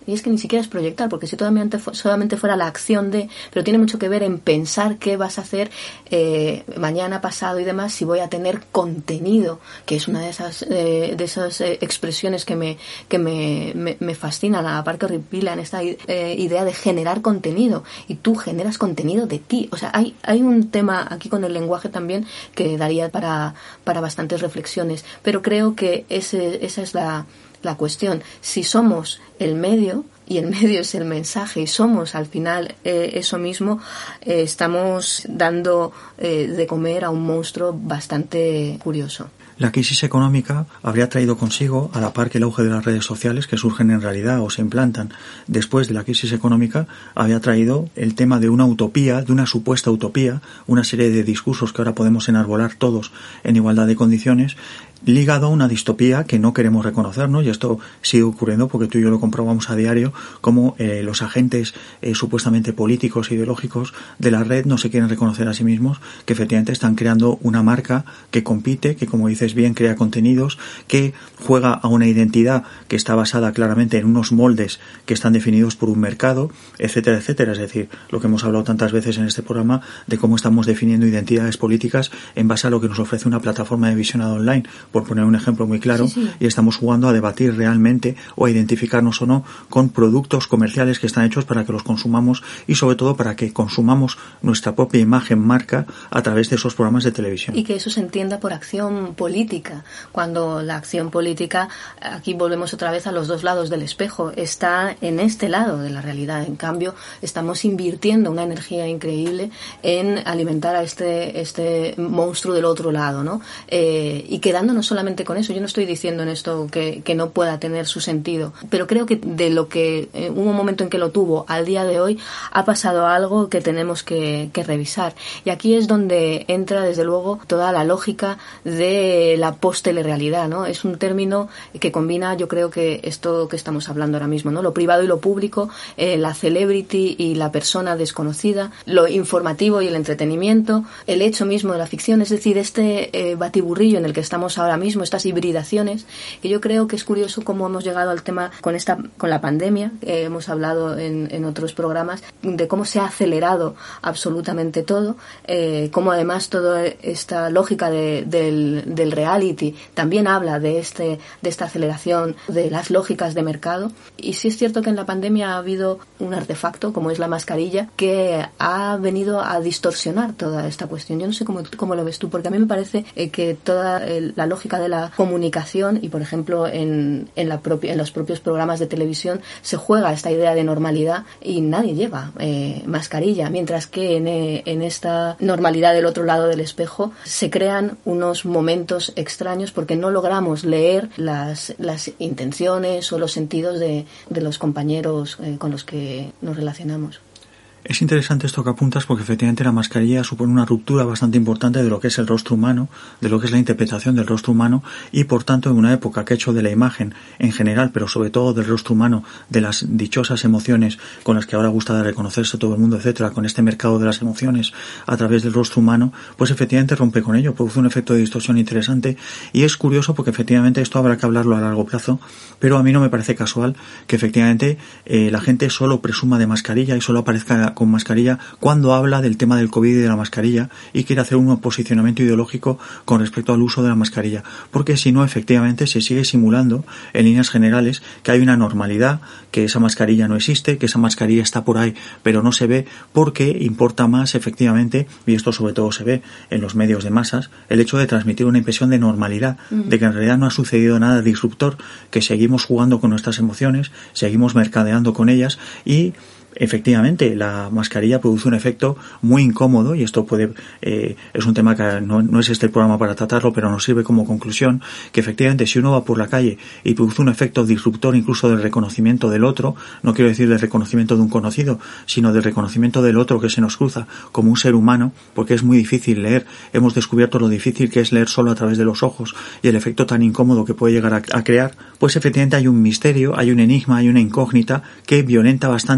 Speaker 2: Y es que ni siquiera es proyectar, porque si solamente, solamente fuera la acción de, pero tiene mucho que ver en pensar qué vas a hacer eh, mañana, pasado y demás, si voy a tener contenido, que es una de esas eh, de esas eh, expresiones que me que me, me, me fascinan, a Parker horripilan esta eh, idea de generar contenido, y tú generas contenido de ti. O sea, hay hay un tema aquí con el lenguaje también que daría para para bastantes reflexiones, pero creo que ese esa es la la cuestión. Si somos el medio y el medio es el mensaje y somos al final eh, eso mismo, eh, estamos dando eh, de comer a un monstruo bastante curioso.
Speaker 3: La crisis económica habría traído consigo, a la par que el auge de las redes sociales, que surgen en realidad o se implantan después de la crisis económica, había traído el tema de una utopía, de una supuesta utopía, una serie de discursos que ahora podemos enarbolar todos en igualdad de condiciones, ligado a una distopía que no queremos reconocernos, y esto sigue ocurriendo porque tú y yo lo comprobamos a diario, como eh, los agentes eh, supuestamente políticos e ideológicos de la red no se quieren reconocer a sí mismos, que efectivamente están creando una marca que compite, que como dices bien crea contenidos, que juega a una identidad que está basada claramente en unos moldes que están definidos por un mercado, etcétera, etcétera. Es decir, lo que hemos hablado tantas veces en este programa de cómo estamos definiendo identidades políticas en base a lo que nos ofrece una plataforma de visionado online, por poner un ejemplo muy claro, sí, sí. Y estamos jugando a debatir realmente o a identificarnos o no con productos comerciales que están hechos para que los consumamos y sobre todo para que consumamos nuestra propia imagen marca a través de esos programas de televisión.
Speaker 2: Y que eso se entienda por acción política, cuando la acción política, aquí volvemos otra vez a los dos lados del espejo, está en este lado de la realidad. En cambio, estamos invirtiendo una energía increíble en alimentar a este, este monstruo del otro lado, ¿no? Eh, y quedándonos solamente con eso. Yo no estoy diciendo en esto que, que no pueda tener su sentido, pero creo que de lo que eh, hubo un momento en que lo tuvo al día de hoy ha pasado algo que tenemos que, que revisar, y aquí es donde entra desde luego toda la lógica de la post-telerealidad, ¿no? Es un término que combina, yo creo que esto que estamos hablando ahora mismo, ¿no? Lo privado y lo público, eh, la celebrity y la persona desconocida, lo informativo y el entretenimiento, el hecho mismo de la ficción, es decir, este eh, batiburrillo en el que estamos ahora mismo, estas hibridaciones, que yo creo que es curioso cómo hemos llegado al tema con esta con la pandemia. Eh, hemos hablado en, en otros programas de cómo se ha acelerado absolutamente todo, eh, cómo además toda esta lógica de, del, del reality también habla de este de esta aceleración de las lógicas de mercado. Y sí es cierto que en la pandemia ha habido un artefacto como es la mascarilla que ha venido a distorsionar toda esta cuestión. Yo no sé cómo, cómo lo ves tú, porque a mí me parece eh, que toda el, la lógica de la comunicación y por ejemplo en, en, la propia, en los propios programas de televisión se juega esta idea de normalidad y nadie lleva eh, mascarilla, mientras que en, eh, en esta normalidad del otro lado del espejo se crean unos momentos extraños porque no logramos leer las, las intenciones o los sentidos de, de los compañeros eh, con los que nos relacionamos.
Speaker 3: Es interesante esto que apuntas porque efectivamente la mascarilla supone una ruptura bastante importante de lo que es el rostro humano, de lo que es la interpretación del rostro humano y por tanto en una época que ha hecho de la imagen en general, pero sobre todo del rostro humano, de las dichosas emociones con las que ahora gusta de reconocerse todo el mundo, etcétera, con este mercado de las emociones a través del rostro humano, pues efectivamente rompe con ello, produce un efecto de distorsión interesante y es curioso porque efectivamente esto habrá que hablarlo a largo plazo, pero a mí no me parece casual que efectivamente eh, la gente solo presuma de mascarilla y solo aparezca con mascarilla cuando habla del tema del COVID y de la mascarilla y quiere hacer un posicionamiento ideológico con respecto al uso de la mascarilla, porque si no efectivamente se sigue simulando en líneas generales que hay una normalidad, que esa mascarilla no existe, que esa mascarilla está por ahí pero no se ve, porque importa más efectivamente, y esto sobre todo se ve en los medios de masas, el hecho de transmitir una impresión de normalidad, uh-huh. de que en realidad no ha sucedido nada disruptor, que seguimos jugando con nuestras emociones, seguimos mercadeando con ellas y efectivamente la mascarilla produce un efecto muy incómodo y esto puede eh, es un tema que no, no es este el programa para tratarlo, pero nos sirve como conclusión, que efectivamente si uno va por la calle y produce un efecto disruptor incluso del reconocimiento del otro, no quiero decir del reconocimiento de un conocido, sino del reconocimiento del otro que se nos cruza como un ser humano, porque es muy difícil leer, hemos descubierto lo difícil que es leer solo a través de los ojos y el efecto tan incómodo que puede llegar a, a crear, pues efectivamente hay un misterio, hay un enigma, hay una incógnita que violenta bastante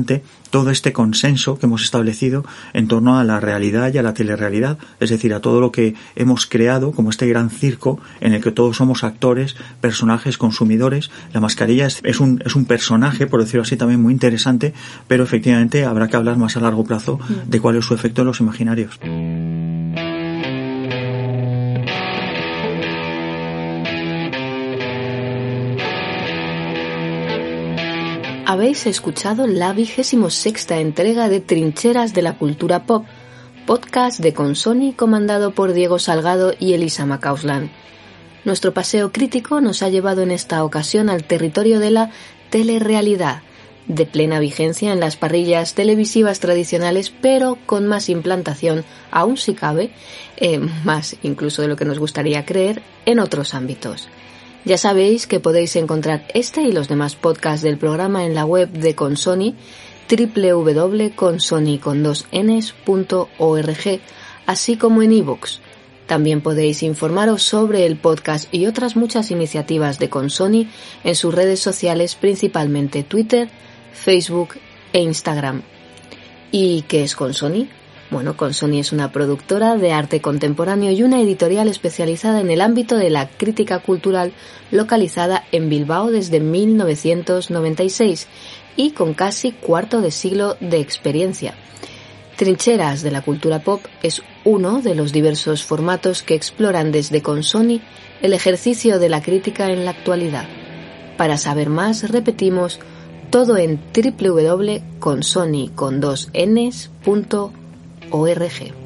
Speaker 3: todo este consenso que hemos establecido en torno a la realidad y a la telerrealidad, es decir, a todo lo que hemos creado como este gran circo en el que todos somos actores, personajes, consumidores. La mascarilla es, es un es un personaje, por decirlo así, también muy interesante, pero efectivamente habrá que hablar más a largo plazo de cuál es su efecto en los imaginarios.
Speaker 2: Habéis escuchado la vigésimo sexta entrega de Trincheras de la Cultura Pop, podcast de Consoni comandado por Diego Salgado y Elisa Macauslan. Nuestro paseo crítico nos ha llevado en esta ocasión al territorio de la telerrealidad, de plena vigencia en las parrillas televisivas tradicionales, pero con más implantación, aún si cabe, eh, más incluso de lo que nos gustaría creer, en otros ámbitos. Ya sabéis que podéis encontrar este y los demás podcasts del programa en la web de Consoni, doble u doble u doble u punto consoni con dos ns punto org, así como en iVoox. También podéis informaros sobre el podcast y otras muchas iniciativas de Consoni en sus redes sociales, principalmente Twitter, Facebook e Instagram. ¿Y qué es Consoni? Bueno, Consoni es una productora de arte contemporáneo y una editorial especializada en el ámbito de la crítica cultural, localizada en Bilbao desde mil novecientos noventa y seis y con casi cuarto de siglo de experiencia. Trincheras de la Cultura Pop es uno de los diversos formatos que exploran desde Consoni el ejercicio de la crítica en la actualidad. Para saber más, repetimos, todo en doble u doble u doble u punto consoni con dos ns punto org.